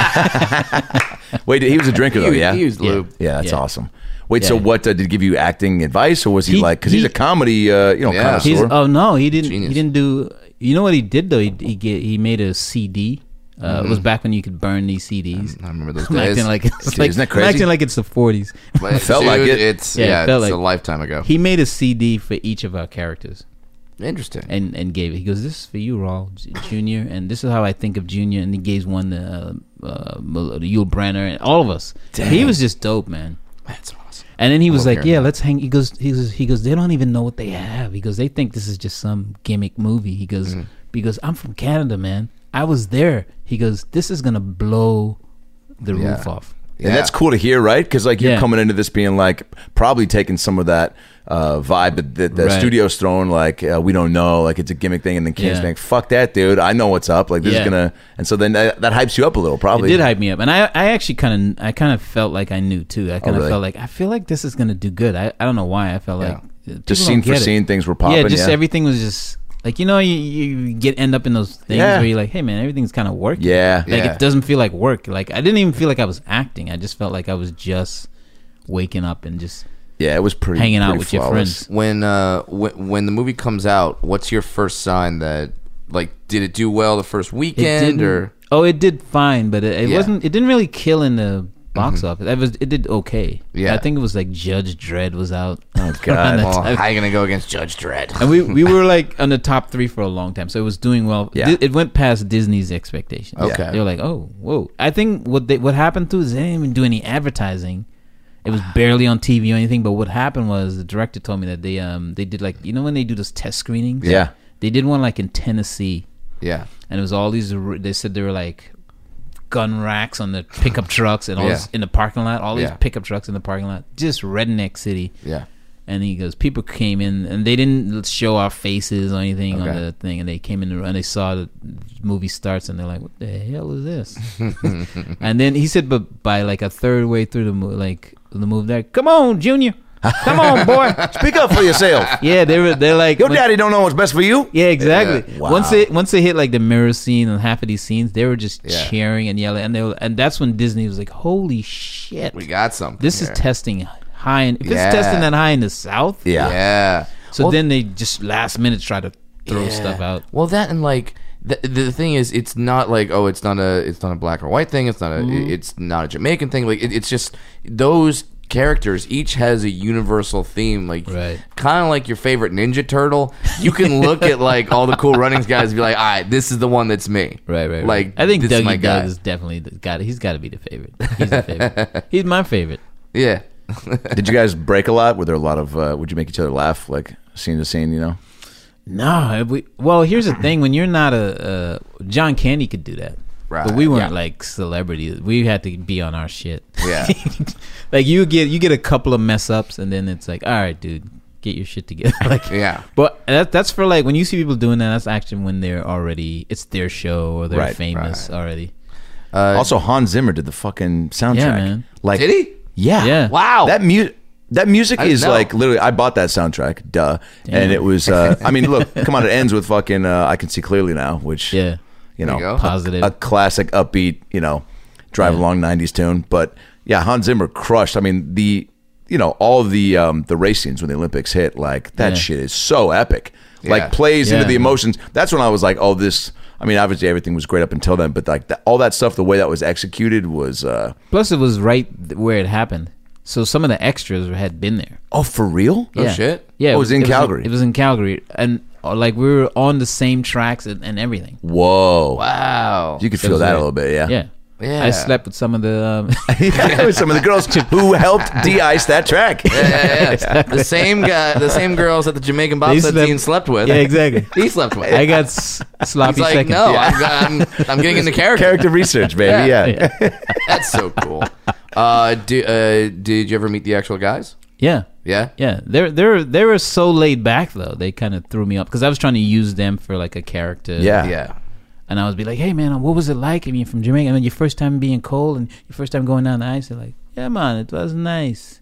Wait, he was a drinker though, yeah? He used lube. Yeah, that's Yeah. awesome. Wait, so Yeah. what did he give you acting advice, or was he He- like? Because he's he- a comedy, connoisseur. He's no, he didn't. Genius. He didn't do. You know what he did though? He made a CD. It was back when you could burn these CDs. I remember those I'm days. acting like it's like, Isn't that I'm crazy? acting like it's the 40s. But, felt like it. It's Yeah, it felt it's like- a lifetime ago. He made a CD for each of our characters Interesting. and gave it. He goes, "This is for you, Raul Junior, and this is how I think of Junior." And he gave one to Yul Brenner and all of us. He was just dope, man. That's awesome. And then he was Love like, hearing "Yeah, that. let's hang." He goes, "They don't even know what they have." He goes, "They think this is just some gimmick movie." He goes, "Because I'm from Canada, man. I was there." He goes, "This is gonna blow the roof off." And that's cool to hear, right? Because like you're Yeah. coming into this being like probably taking some of that vibe that the Right. studio's throwing, like we don't know, like it's a gimmick thing, and then King's Yeah. being, "Fuck that, dude! I know what's up." Like this is Yeah. gonna, and so then that hypes you up a little, probably. It did hype me up, and I actually kind of felt like I knew too. I kind of really? felt like I feel like this is gonna do good. I don't know why. I felt like people Just don't scene for get it. scene, things were popping. Yeah, just everything was just like you end up in those things Yeah. where you're like, hey man, everything's kind of working. Yeah. Like Yeah. it doesn't feel like work. Like I didn't even feel like I was acting. I just felt like I was just waking up and just Yeah, it was pretty hanging out pretty with your flawless. friends. When the movie comes out, what's your first sign that like did it do well the first weekend or Oh, it did fine, but it Yeah. wasn't. It didn't really kill in the box office. It did okay. Yeah. I think it was like Judge Dredd was out. Oh, God. Well, how you gonna go against Judge Dredd? And we were like on the top 3 for a long time, so it was doing well. Yeah. It went past Disney's expectations. Okay. They were like, oh, whoa. I think what happened too is they didn't even do any advertising. It was barely on TV or anything. But what happened was the director told me that they did like, you know when they do those test screenings? Yeah. They did one like in Tennessee, Yeah. and it was all these. They said they were like gun racks on the pickup trucks and all this in the parking lot. All these pickup trucks in the parking lot, just redneck city. Yeah. And he goes, people came in and they didn't show our faces or anything on the thing, and they came in and they saw the movie starts and they're like, what the hell is this? And then he said, but by like a third way through the movie, they're like, come on, Junior, come on, boy, Speak up for yourself. yeah, they're like, Your daddy don't know what's best for you. yeah, exactly. Yeah. Wow. Once they hit like the mirror scene and half of these scenes, they were just cheering and yelling, and that's when Disney was like, holy shit, We got something. this here. is testing high. If Yeah. it's testing that high in the South, Yeah. Yeah. So Well, then they just last minute try to throw stuff out. Well, that and like the thing is, it's not like it's not a black or white thing. It's not it's not a Jamaican thing. Like it's just those characters each has a universal theme. Like Right. kind of like your favorite Ninja Turtle. You can look at like all the Cool Runnings guys and be like, all right, this is the one that's me. Right. Like I think this is my Dougie guy. Doug is definitely he's got to be the favorite. He's the favorite. He's my favorite. Yeah. Did you guys break a lot? Were there a lot of? Would you make each other laugh, like scene to scene? You know. No, well, here's the thing: when you're not a John Candy could do that, Right, but we weren't yeah. like celebrities. We had to be on our shit. Yeah. Like you get a couple of mess ups, and then it's like, all right, dude, get your shit together. Like, Yeah. But that's for like when you see people doing that. That's actually when they're already it's their show or they're Right, famous already. Also, Hans Zimmer did the fucking soundtrack. Yeah, man. Like, Did he? Yeah. Yeah. Wow. That music I didn't is know. like literally. I bought that soundtrack, and it was. I mean, look, come on, it ends with fucking. I Can See Clearly Now, which Yeah, you There know, you go. positive. a classic, upbeat, drive along '90s tune. But yeah, Hans Zimmer crushed. I mean, all the race scenes when the Olympics hit, like that Yeah. shit is so epic. Yeah. Like plays into Yeah. the emotions. That's when I was like, oh, this. I mean, obviously everything was great up until then, but like all that stuff, the way that was executed was. Plus, it was right where it happened. So some of the extras had been there. Oh, for real? Oh, shit. Yeah, Oh, it was in Calgary. It was in Calgary, and like we were on the same tracks and everything. Whoa! Wow. You could It feel was that a right. little bit, yeah. Yeah. Yeah. I slept with some of the. With some of the girls who helped de-ice that track. Yeah. The same guy, the same girls that the Jamaican bobsled slept- team slept with. Yeah, exactly. He slept with. I got He's sloppy like, seconds. no, I'm getting into character. Character research, baby. Yeah. That's so cool. Did you ever meet the actual guys? Yeah. Yeah. Yeah, they were so laid back though. They kind of threw me up because I was trying to use them for like a character. Yeah. Yeah. And I was be like, hey man, what was it like? I mean, from Jamaica. I mean, your first time being cold and your first time going down the ice. They're like, yeah, man, it was nice.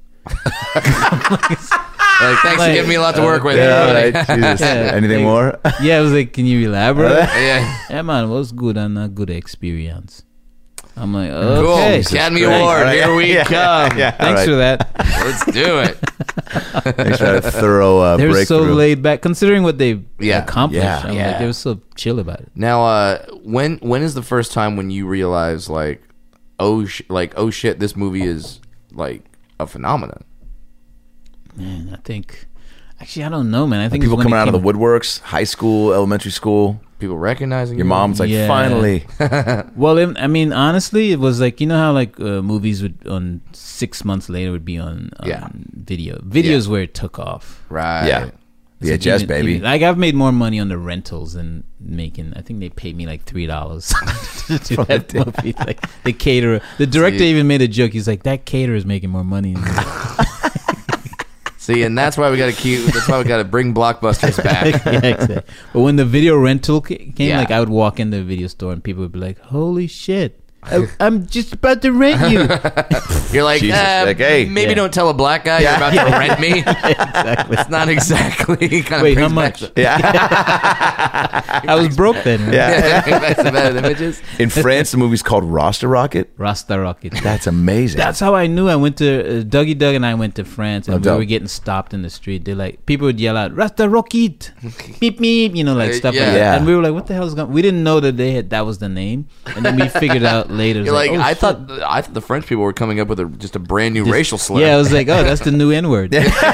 Like, thanks for giving me a lot to work with. Yeah, everybody. right. Jesus. Yeah. Anything more? Yeah, I was like, can you elaborate? Yeah. Yeah, man, it was good and a good experience. I'm like, Cool. okay, Academy Christ. Award. All right. Here we Yeah. come. Yeah. thanks for that. Let's do it. Thanks for that thorough They're so breakthrough. laid back, considering what they Yeah. accomplished. Yeah. I'm Yeah. like, they were so chill about it. Now, when is the first time when you realize like, oh shit, this movie is like a phenomenon? Man, I think, actually, I don't know, man. I think People it's when coming it out of the came- woodworks, high school, elementary school. People recognizing Your you? mom's like, Yeah. finally. Well, I mean, honestly, it was like, you know how like movies would on 6 months later would be on Yeah. video. Videos where it took off. Right. Yeah. VHS, baby. Like I've made more money on the rentals than making. I think they paid me like $3 to do that movie. Like the caterer, the director See. even made a joke. He's like, that caterer is making more money. Than me. See, and that's why we got to keep. That's why we got to bring blockbusters back. Yeah, exactly. But when the video rental came, Yeah. like I would walk in the video store and people would be like, "Holy shit, I'm just about to rent you." You're like, Jesus. Like, hey. maybe Yeah. don't tell a black guy you're about to rent me. Exactly. It's not exactly. Kind Wait, of how much? Yeah. I was broke then. Right? Yeah. That's the bad images. In France, the movie's called Rasta Rocket. Rasta Rocket. That's amazing. That's how I knew. I went to Dougie Doug and I went to France, and Oh, we dope. were getting stopped in the street. They like people would yell out "Rasta Rocket," beep beep, like stuff Yeah. like that. Yeah. And we were like, "What the hell is going?" We didn't know that that was the name, and then we figured out out later. You're It's like, oh, I shit. thought the French people were coming up with just a brand new racial slur. Yeah, I was like, oh, that's the new N-word.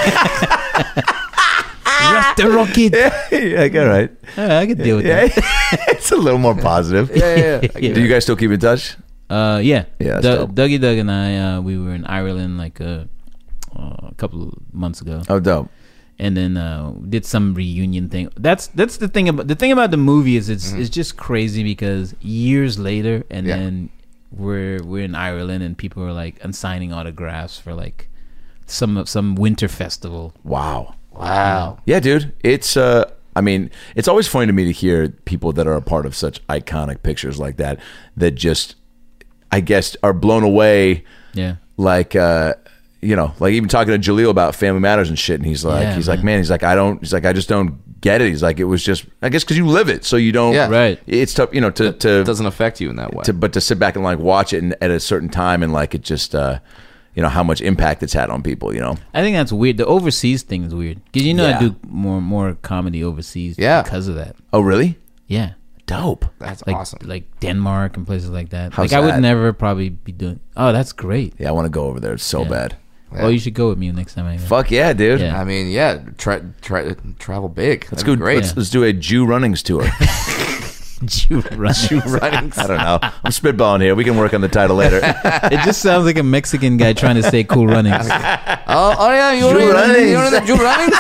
Rasta Rocket. Yeah, all right. I could deal with that. It's a little more positive. yeah. Do you guys still keep in touch? Yeah. Yeah, that's dope. Dougie Doug and I, we were in Ireland like a couple of months ago. Oh, dope. And then did some reunion thing. That's the thing about the movie is it's just crazy because years later, and then we're in Ireland and people are like signing autographs for like some winter festival. Wow. Wow. Yeah, dude. It's I mean, it's always funny to me to hear people that are a part of such iconic pictures like that just, I guess, are blown away. Yeah. Like you know, like even talking to Jaleel about Family Matters and shit, and he's like, I just don't get it. He's like, it was just, I guess, because you live it, so you don't. Yeah. Right. It's tough, you know, It doesn't affect you in that way. but to sit back and like watch it at a certain time and like it just, you know, how much impact it's had on people. You know. I think that's weird. The overseas thing is weird because I Yeah. do more comedy overseas. Yeah. Because of that. Oh, really? Yeah. Dope. That's Like awesome. like Denmark and places like that. How's like I that? would never probably be doing. Oh, that's great. Yeah, I want to go over there. It's so Yeah. bad. Well, you should go with me next time I go. Fuck yeah, dude. Yeah. I mean, try to travel big. Let's That'd go. be great. Let's do a Jew runnings tour. Jew runnings. Runnings. I don't know. I'm spitballing here. We can work on the title later. It just sounds like a Mexican guy trying to say cool runnings. Oh yeah, Jew you're runnings. in the Jew runnings.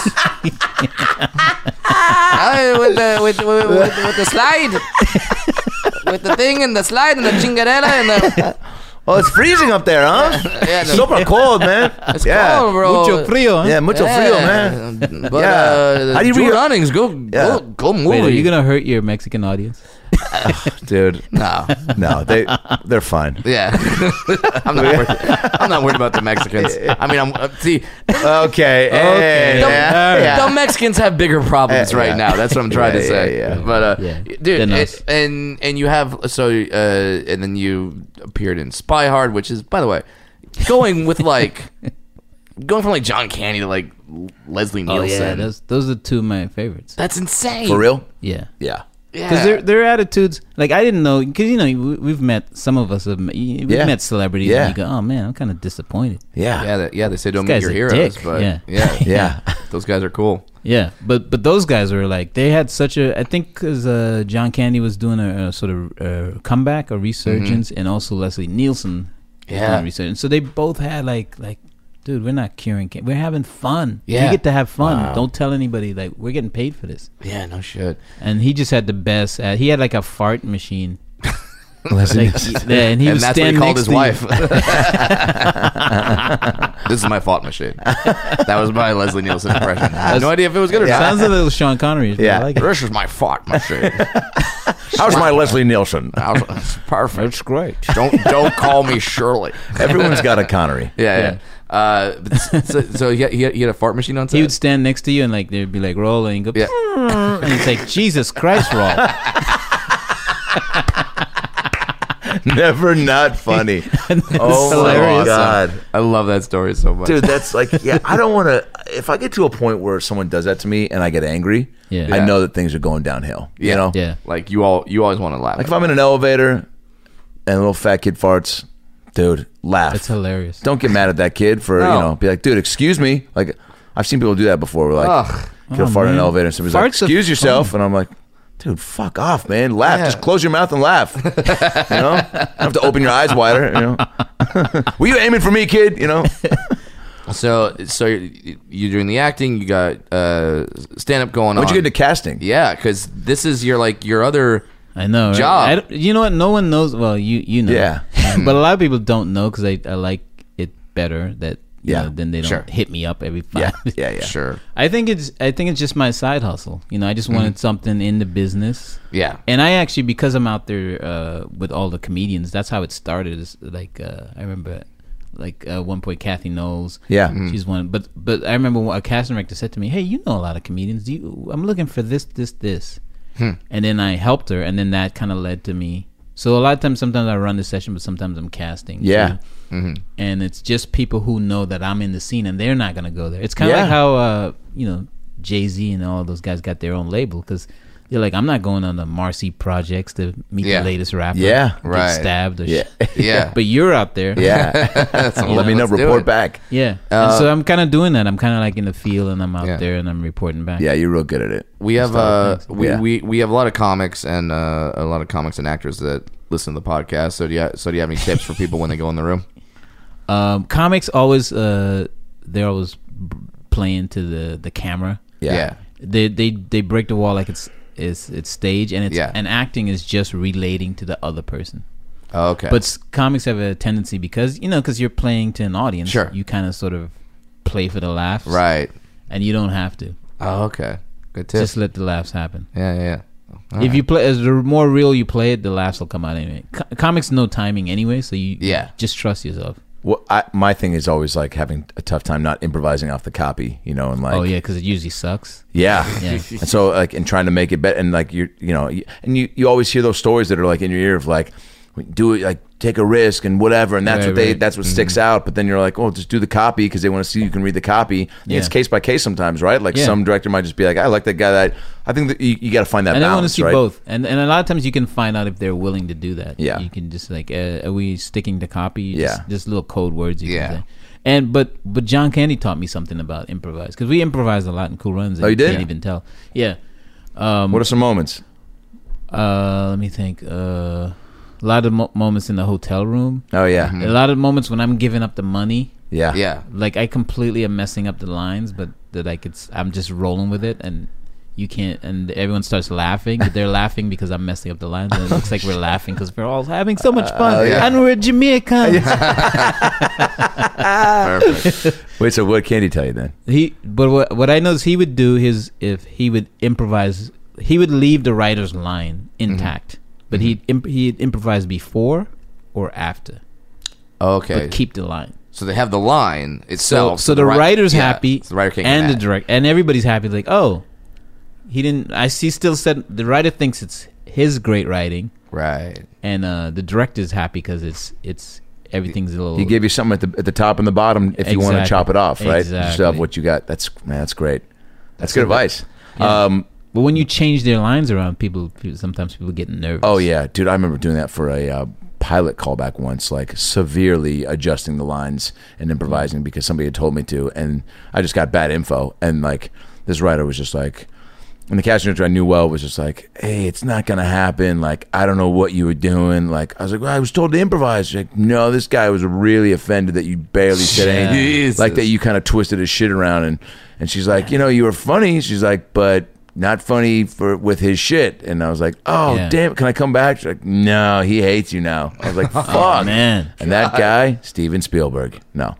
with the slide, with the thing and the slide and the chingarella and the Oh, it's freezing up there, huh? yeah, the, Super cold, man. it's cold, bro. Mucho frío, huh? Yeah, mucho frío, man. But Yeah. How do you Jew read- runnings, go move. Wait, are you gonna hurt your Mexican audience? Dude. No. No, they're fine. Yeah, I'm not worried about the Mexicans. I mean, see, Okay. Hey, the, yeah. the Mexicans have bigger problems right now. That's what I'm trying to Yeah, say. yeah, yeah. But Yeah. dude, They're nice. and you have and then you appeared in Spy Hard, which is, by the way, going from like John Candy to like Leslie Oh Nielsen. yeah, those are two of my favorites. That's insane. For real? Yeah. Yeah. Yeah. Because their attitudes, like I didn't know, because we've met, some of us have we've Yeah. met celebrities, Yeah. and you go, oh man, I'm kind of disappointed. Yeah. They say don't This meet guy's your a heroes, dick. but Yeah. yeah, Yeah. those guys are cool. Yeah, but those guys were like, they had such a, I think because John Candy was doing a sort of comeback or resurgence, and also Leslie Nielsen was doing a resurgence. So they both had like, dude, we're not curing cancer. We're having fun. Yeah. You get to have fun. Wow. Don't tell anybody, like, we're getting paid for this. Yeah, no shit. And he just had the best. He had like a fart machine. Leslie Like, Nielsen. yeah, and he And was that's what he standing called next his to you. wife. This is my fart machine. That was my Leslie Nielsen impression. I had no idea if it was good or not. Sounds a little Sean Connery. Yeah. I like it. This is my fart machine. How's my Leslie Nielsen? It's perfect. That's great. Don't call me Shirley. Everyone's got a Connery. Yeah. So he had a fart machine on set. He would stand next to you and like there'd be like rolling, go, Yeah. and it's like Jesus Christ, roll. Never not funny. Oh my hilarious. God. I love that story so much. Dude, that's like, yeah, I don't want to. If I get to a point where someone does that to me and I get angry, Yeah. I Yeah. know that things are going downhill. You Yeah. know? Yeah. Like you always want to laugh. Like if I'm in an elevator and a little fat kid farts, dude, laugh. It's hilarious. Don't get mad at that kid for, No. be like, dude, excuse me. Like, I've seen people do that before. We're like, Ugh. you'll fart in an man. elevator and somebody's like, Farts are excuse yourself. fun. And I'm like, dude, fuck off, man. Laugh. Yeah. Just close your mouth and laugh. You know? You don't have to open your eyes wider, you know? Were you aiming for me, kid? You know? So you're doing the acting. You got stand up going on. When'd you get into casting? Yeah, because this is your other. I know. Right? Job. You know what? No one knows. Well, you know. Yeah. But a lot of people don't know because I like it better that you Yeah. know, then they don't Sure. hit me up every 5 Yeah. minutes. Yeah, yeah. Sure. I think it's just my side hustle. You know, I just wanted something in the business. Yeah. And I actually, because I'm out there with all the comedians, that's how it started. Is like I remember, like at one point, Kathy Knowles. Yeah. She's one. But I remember a casting director said to me, "Hey, you know a lot of comedians. I'm looking for this." And then I helped her, and then that kind of led to me. So a lot of times, sometimes I run the session, but sometimes I'm casting. Yeah. too. And it's just people who know that I'm in the scene, and they're not gonna go there. It's kind of Yeah. like how Jay-Z and all those guys got their own label because You're like, I'm not going on the Marcy Projects to meet the latest rapper. Yeah. Get stabbed or Yeah. Yeah. But you're out there. Yeah. Let me know. Let's do Report it. back. Yeah. And so I'm kind of doing that. I'm kind of like in the field, and I'm out Yeah. there, and I'm reporting back. Yeah, you're real good at it. We have Yeah. we have a lot of comics and actors that listen to the podcast. So do you have any tips for people when they go in the room? Comics always they're always playing to the camera. Yeah. They break the wall like it's stage, and it's and acting is just relating to the other person. Oh, okay. But comics have a tendency because you're playing to an audience. Sure. You kind of sort of play for the laughs, right. And you don't have to. Oh, okay. Good tip. Just let the laughs happen. Yeah. If you play, as the more real you play it, the laughs will come out anyway. Comics no timing anyway, so you just trust yourself. Well, my thing is always like having a tough time not improvising off the copy, and like. Oh yeah, because it usually sucks. Yeah. Yeah. And so like, and trying to make it better, and like you always hear those stories that are like in your ear of like, do it, like take a risk and whatever, and that's that's what sticks out. But then you're like, oh, just do the copy because they want to see you can read the copy. Yeah. It's case by case sometimes, right? Like some director might just be like, I like that guy. That I think that you got to find that and balance. I want to see right? both, and a lot of times you can find out if they're willing to do that. Yeah. You can just like, are we sticking to copy? Yeah. Just little code words. You can say. And but John Candy taught me something about improvise because we improvised a lot in Cool Runs. Oh, you did? Can't even tell. Yeah. What are some moments? Let me think. A lot of moments in the hotel room. Oh yeah. A lot of moments when I'm giving up the money. Yeah. Yeah. Like I completely am messing up the lines, but that I'm just rolling with it, and you can't. And everyone starts laughing, but they're laughing because I'm messing up the lines, and it looks like we're laughing because we're all having so much fun, and we're Jamaicans. Perfect. Wait, so what can he tell you then? But what I noticed he would do is if he would improvise, he would leave the writer's line intact, but he'd improvise before or after, Okay. but keep the line. So they have the line itself. So the writer's happy, so the writer can't and get the mad. director, and everybody's happy. Like, oh, he didn't. He still said the writer thinks it's his great writing, Right. and the director's happy because it's everything's a little. He gave you something at the top and the bottom if you want to Exactly. chop it off, right? You still have Exactly. what you got. That's great. That's good advice. Yeah. But when you change their lines around, sometimes people get nervous. Oh yeah, dude, I remember doing that for a pilot callback once, like severely adjusting the lines and improvising because somebody had told me to, and I just got bad info, and like this writer was just like, and the casting director I knew well was just like, hey, it's not gonna happen, like I don't know what you were doing. Like I was like, well, I was told to improvise. She's like, no, this guy was really offended that you barely said anything, Jesus. like that you kind of twisted his shit around, and she's like, you were funny. She's like, but not funny with his shit. And I was like, oh damn it, can I come back? She's like, no, he hates you now. I was like, fuck. Oh, man. And that guy, Steven Spielberg. No.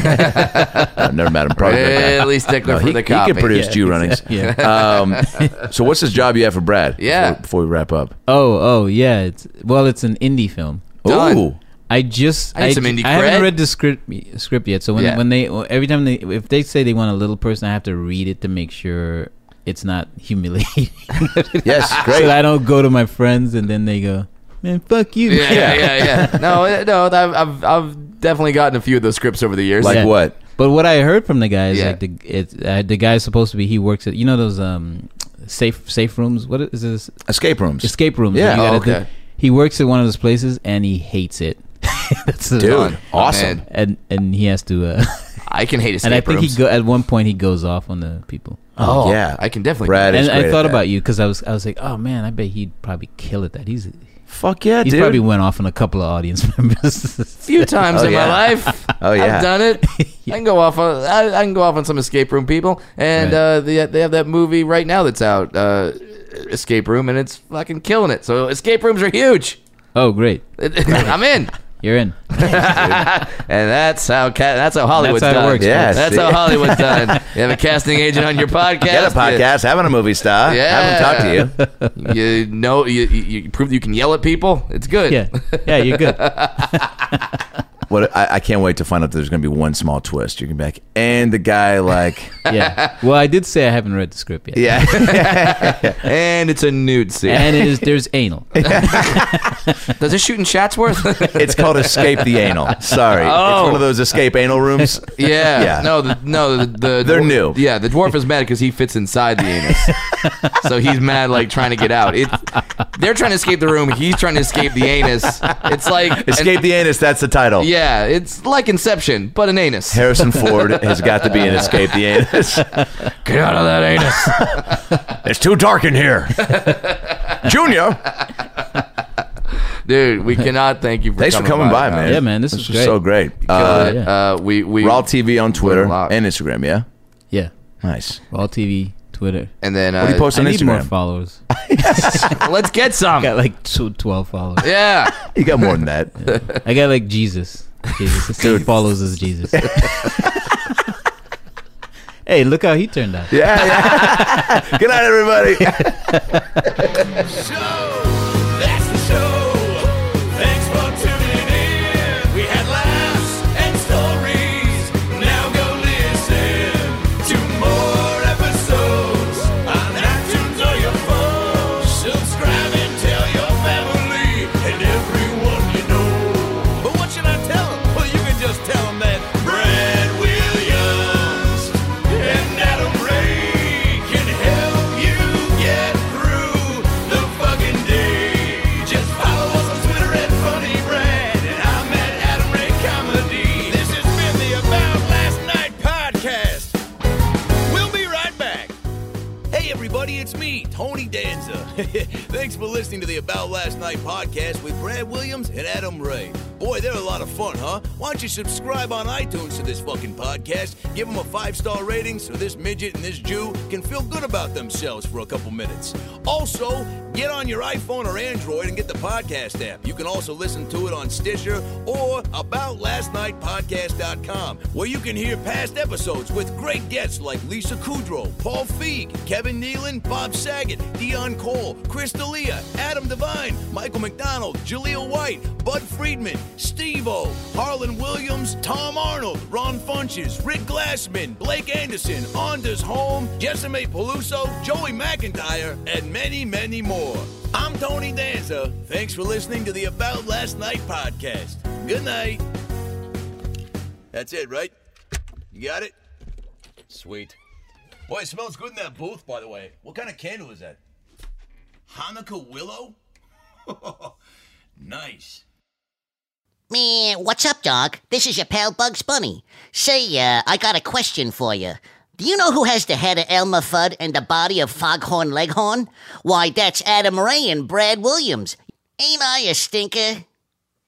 I've never met him. Probably Really stickler for he the copy. can produce Jew runnings. Yeah. So what's this job you have for Brad? Yeah. Before we wrap up. Oh yeah. It's an indie film. Done. Ooh. I need some indie I haven't cred. read the script yet. So when they every time if they say they want a little person, I have to read it to make sure it's not humiliating. Yes, So great. that I don't go to my friends and then they go, man, fuck you. Yeah. No, I've definitely gotten a few of those scripts over the years. Like Yeah. what? But what I heard from the guy is Yeah. like the guy's supposed to be. He works at those safe rooms. What is this? Escape rooms. Escape rooms. Yeah. You gotta Oh, okay. do- he works at one of those places and he hates it. That's the Dude, awesome. Man. and he has to. I can hate escape And I think rooms. at one point he goes off on the people. Oh, Yeah. I can definitely. Brad is And great I at thought that. about you because I was like, oh man, I bet he'd probably kill at that. He's Fuck yeah, dude. probably went off on a couple of audience members. a few times Oh, in yeah. my life. Oh, yeah. I've done it. I can go off on. I can go off on some escape room people, and Right. they have that movie right now that's out, Escape Room, and it's fucking killing it. So escape rooms are huge. Oh, great, I'm in. you're in. And that's how Hollywood's That's how it done. works, Yeah, That's see? how Hollywood's done. You have a casting agent on your podcast. Get a podcast, having a movie star. Yeah. Have him talk to you. You know, you prove that you can yell at people. It's good. Yeah, you're good. What I can't wait to find out that there's going to be one small twist. You can be like, and the guy like, Yeah. Well, I did say I haven't read the script yet. yeah, And it's a nude scene. And there's anal. Does it shoot in Chatsworth? it's called Escape the Anal. Sorry, it's one of those escape anal rooms. Yeah. Yeah. No, They're new. Yeah, the dwarf is mad because he fits inside the anus. So he's mad, like, trying to get out. They're trying to escape the room. He's trying to escape the anus. It's like... Escape the Anus, that's the title. Yeah, it's like Inception, but an anus. Harrison Ford has got to be in Escape the Anus. Get out of that anus. It's too dark in here. Junior. Dude, we cannot thank you for Thanks for coming by, man. Yeah, man, this was great. so great. We Raw TV on Twitter learned a lot. and Instagram, yeah? Yeah. Nice. Raw TV, Twitter. And then What do you post I on need more Instagram? followers. let's get some. I got like 12 followers. Yeah. You got more than that. I got like Jesus. The same follows as Jesus. Hey, look how he turned out. Yeah. Good night, everybody. So, that's the show. Thanks for tuning in. We had laughs and stories. Now go listen to more episodes on iTunes or your phone. Subscribe and tell your family and everyone you know. But what should I tell them? Well, you can just tell them that Brad Williams and Adam Ray can help you get through the fucking day. Just follow us on Twitter at Funny Brad, and I'm at Adam Ray Comedy. This has been the About Last Night podcast. We'll be right back. Hey everybody, it's me, Tony Danza. Thanks for listening to the About Last Night podcast with Brad Williams and Adam Ray. Boy, they're a lot of fun, huh? Why don't you subscribe on iTunes to this fucking podcast? Give them a 5-star rating so this midget and this Jew can feel good about themselves for a couple minutes. Also, get on your iPhone or Android and get the podcast app. You can also listen to it on Stitcher or AboutLastNightPodcast.com, where you can hear past episodes with great guests like Lisa Kudrow, Paul Feig, Kevin Nealon, Bob Saget, Dion Cole, Chris D'Elia, Adam Devine, Michael McDonald, Jaleel White, Bud Friedman, Steve-O, Harlan Williams, Tom Arnold, Ron Funches, Rick Glassman, Blake Anderson, Anders Holm, Jessime Peluso, Joey McIntyre, and many, many more. I'm Tony Danza. Thanks for listening to the About Last Night podcast. Good night. That's it, right? You got it? Sweet. Boy, it smells good in that booth, by the way. What kind of candle is that? Hanukkah willow? Nice. Man, what's up, dog? This is your pal Bugs Bunny. Say, I got a question for you. Do you know who has the head of Elmer Fudd and the body of Foghorn Leghorn? Why, that's Adam Ray and Brad Williams. Ain't I a stinker?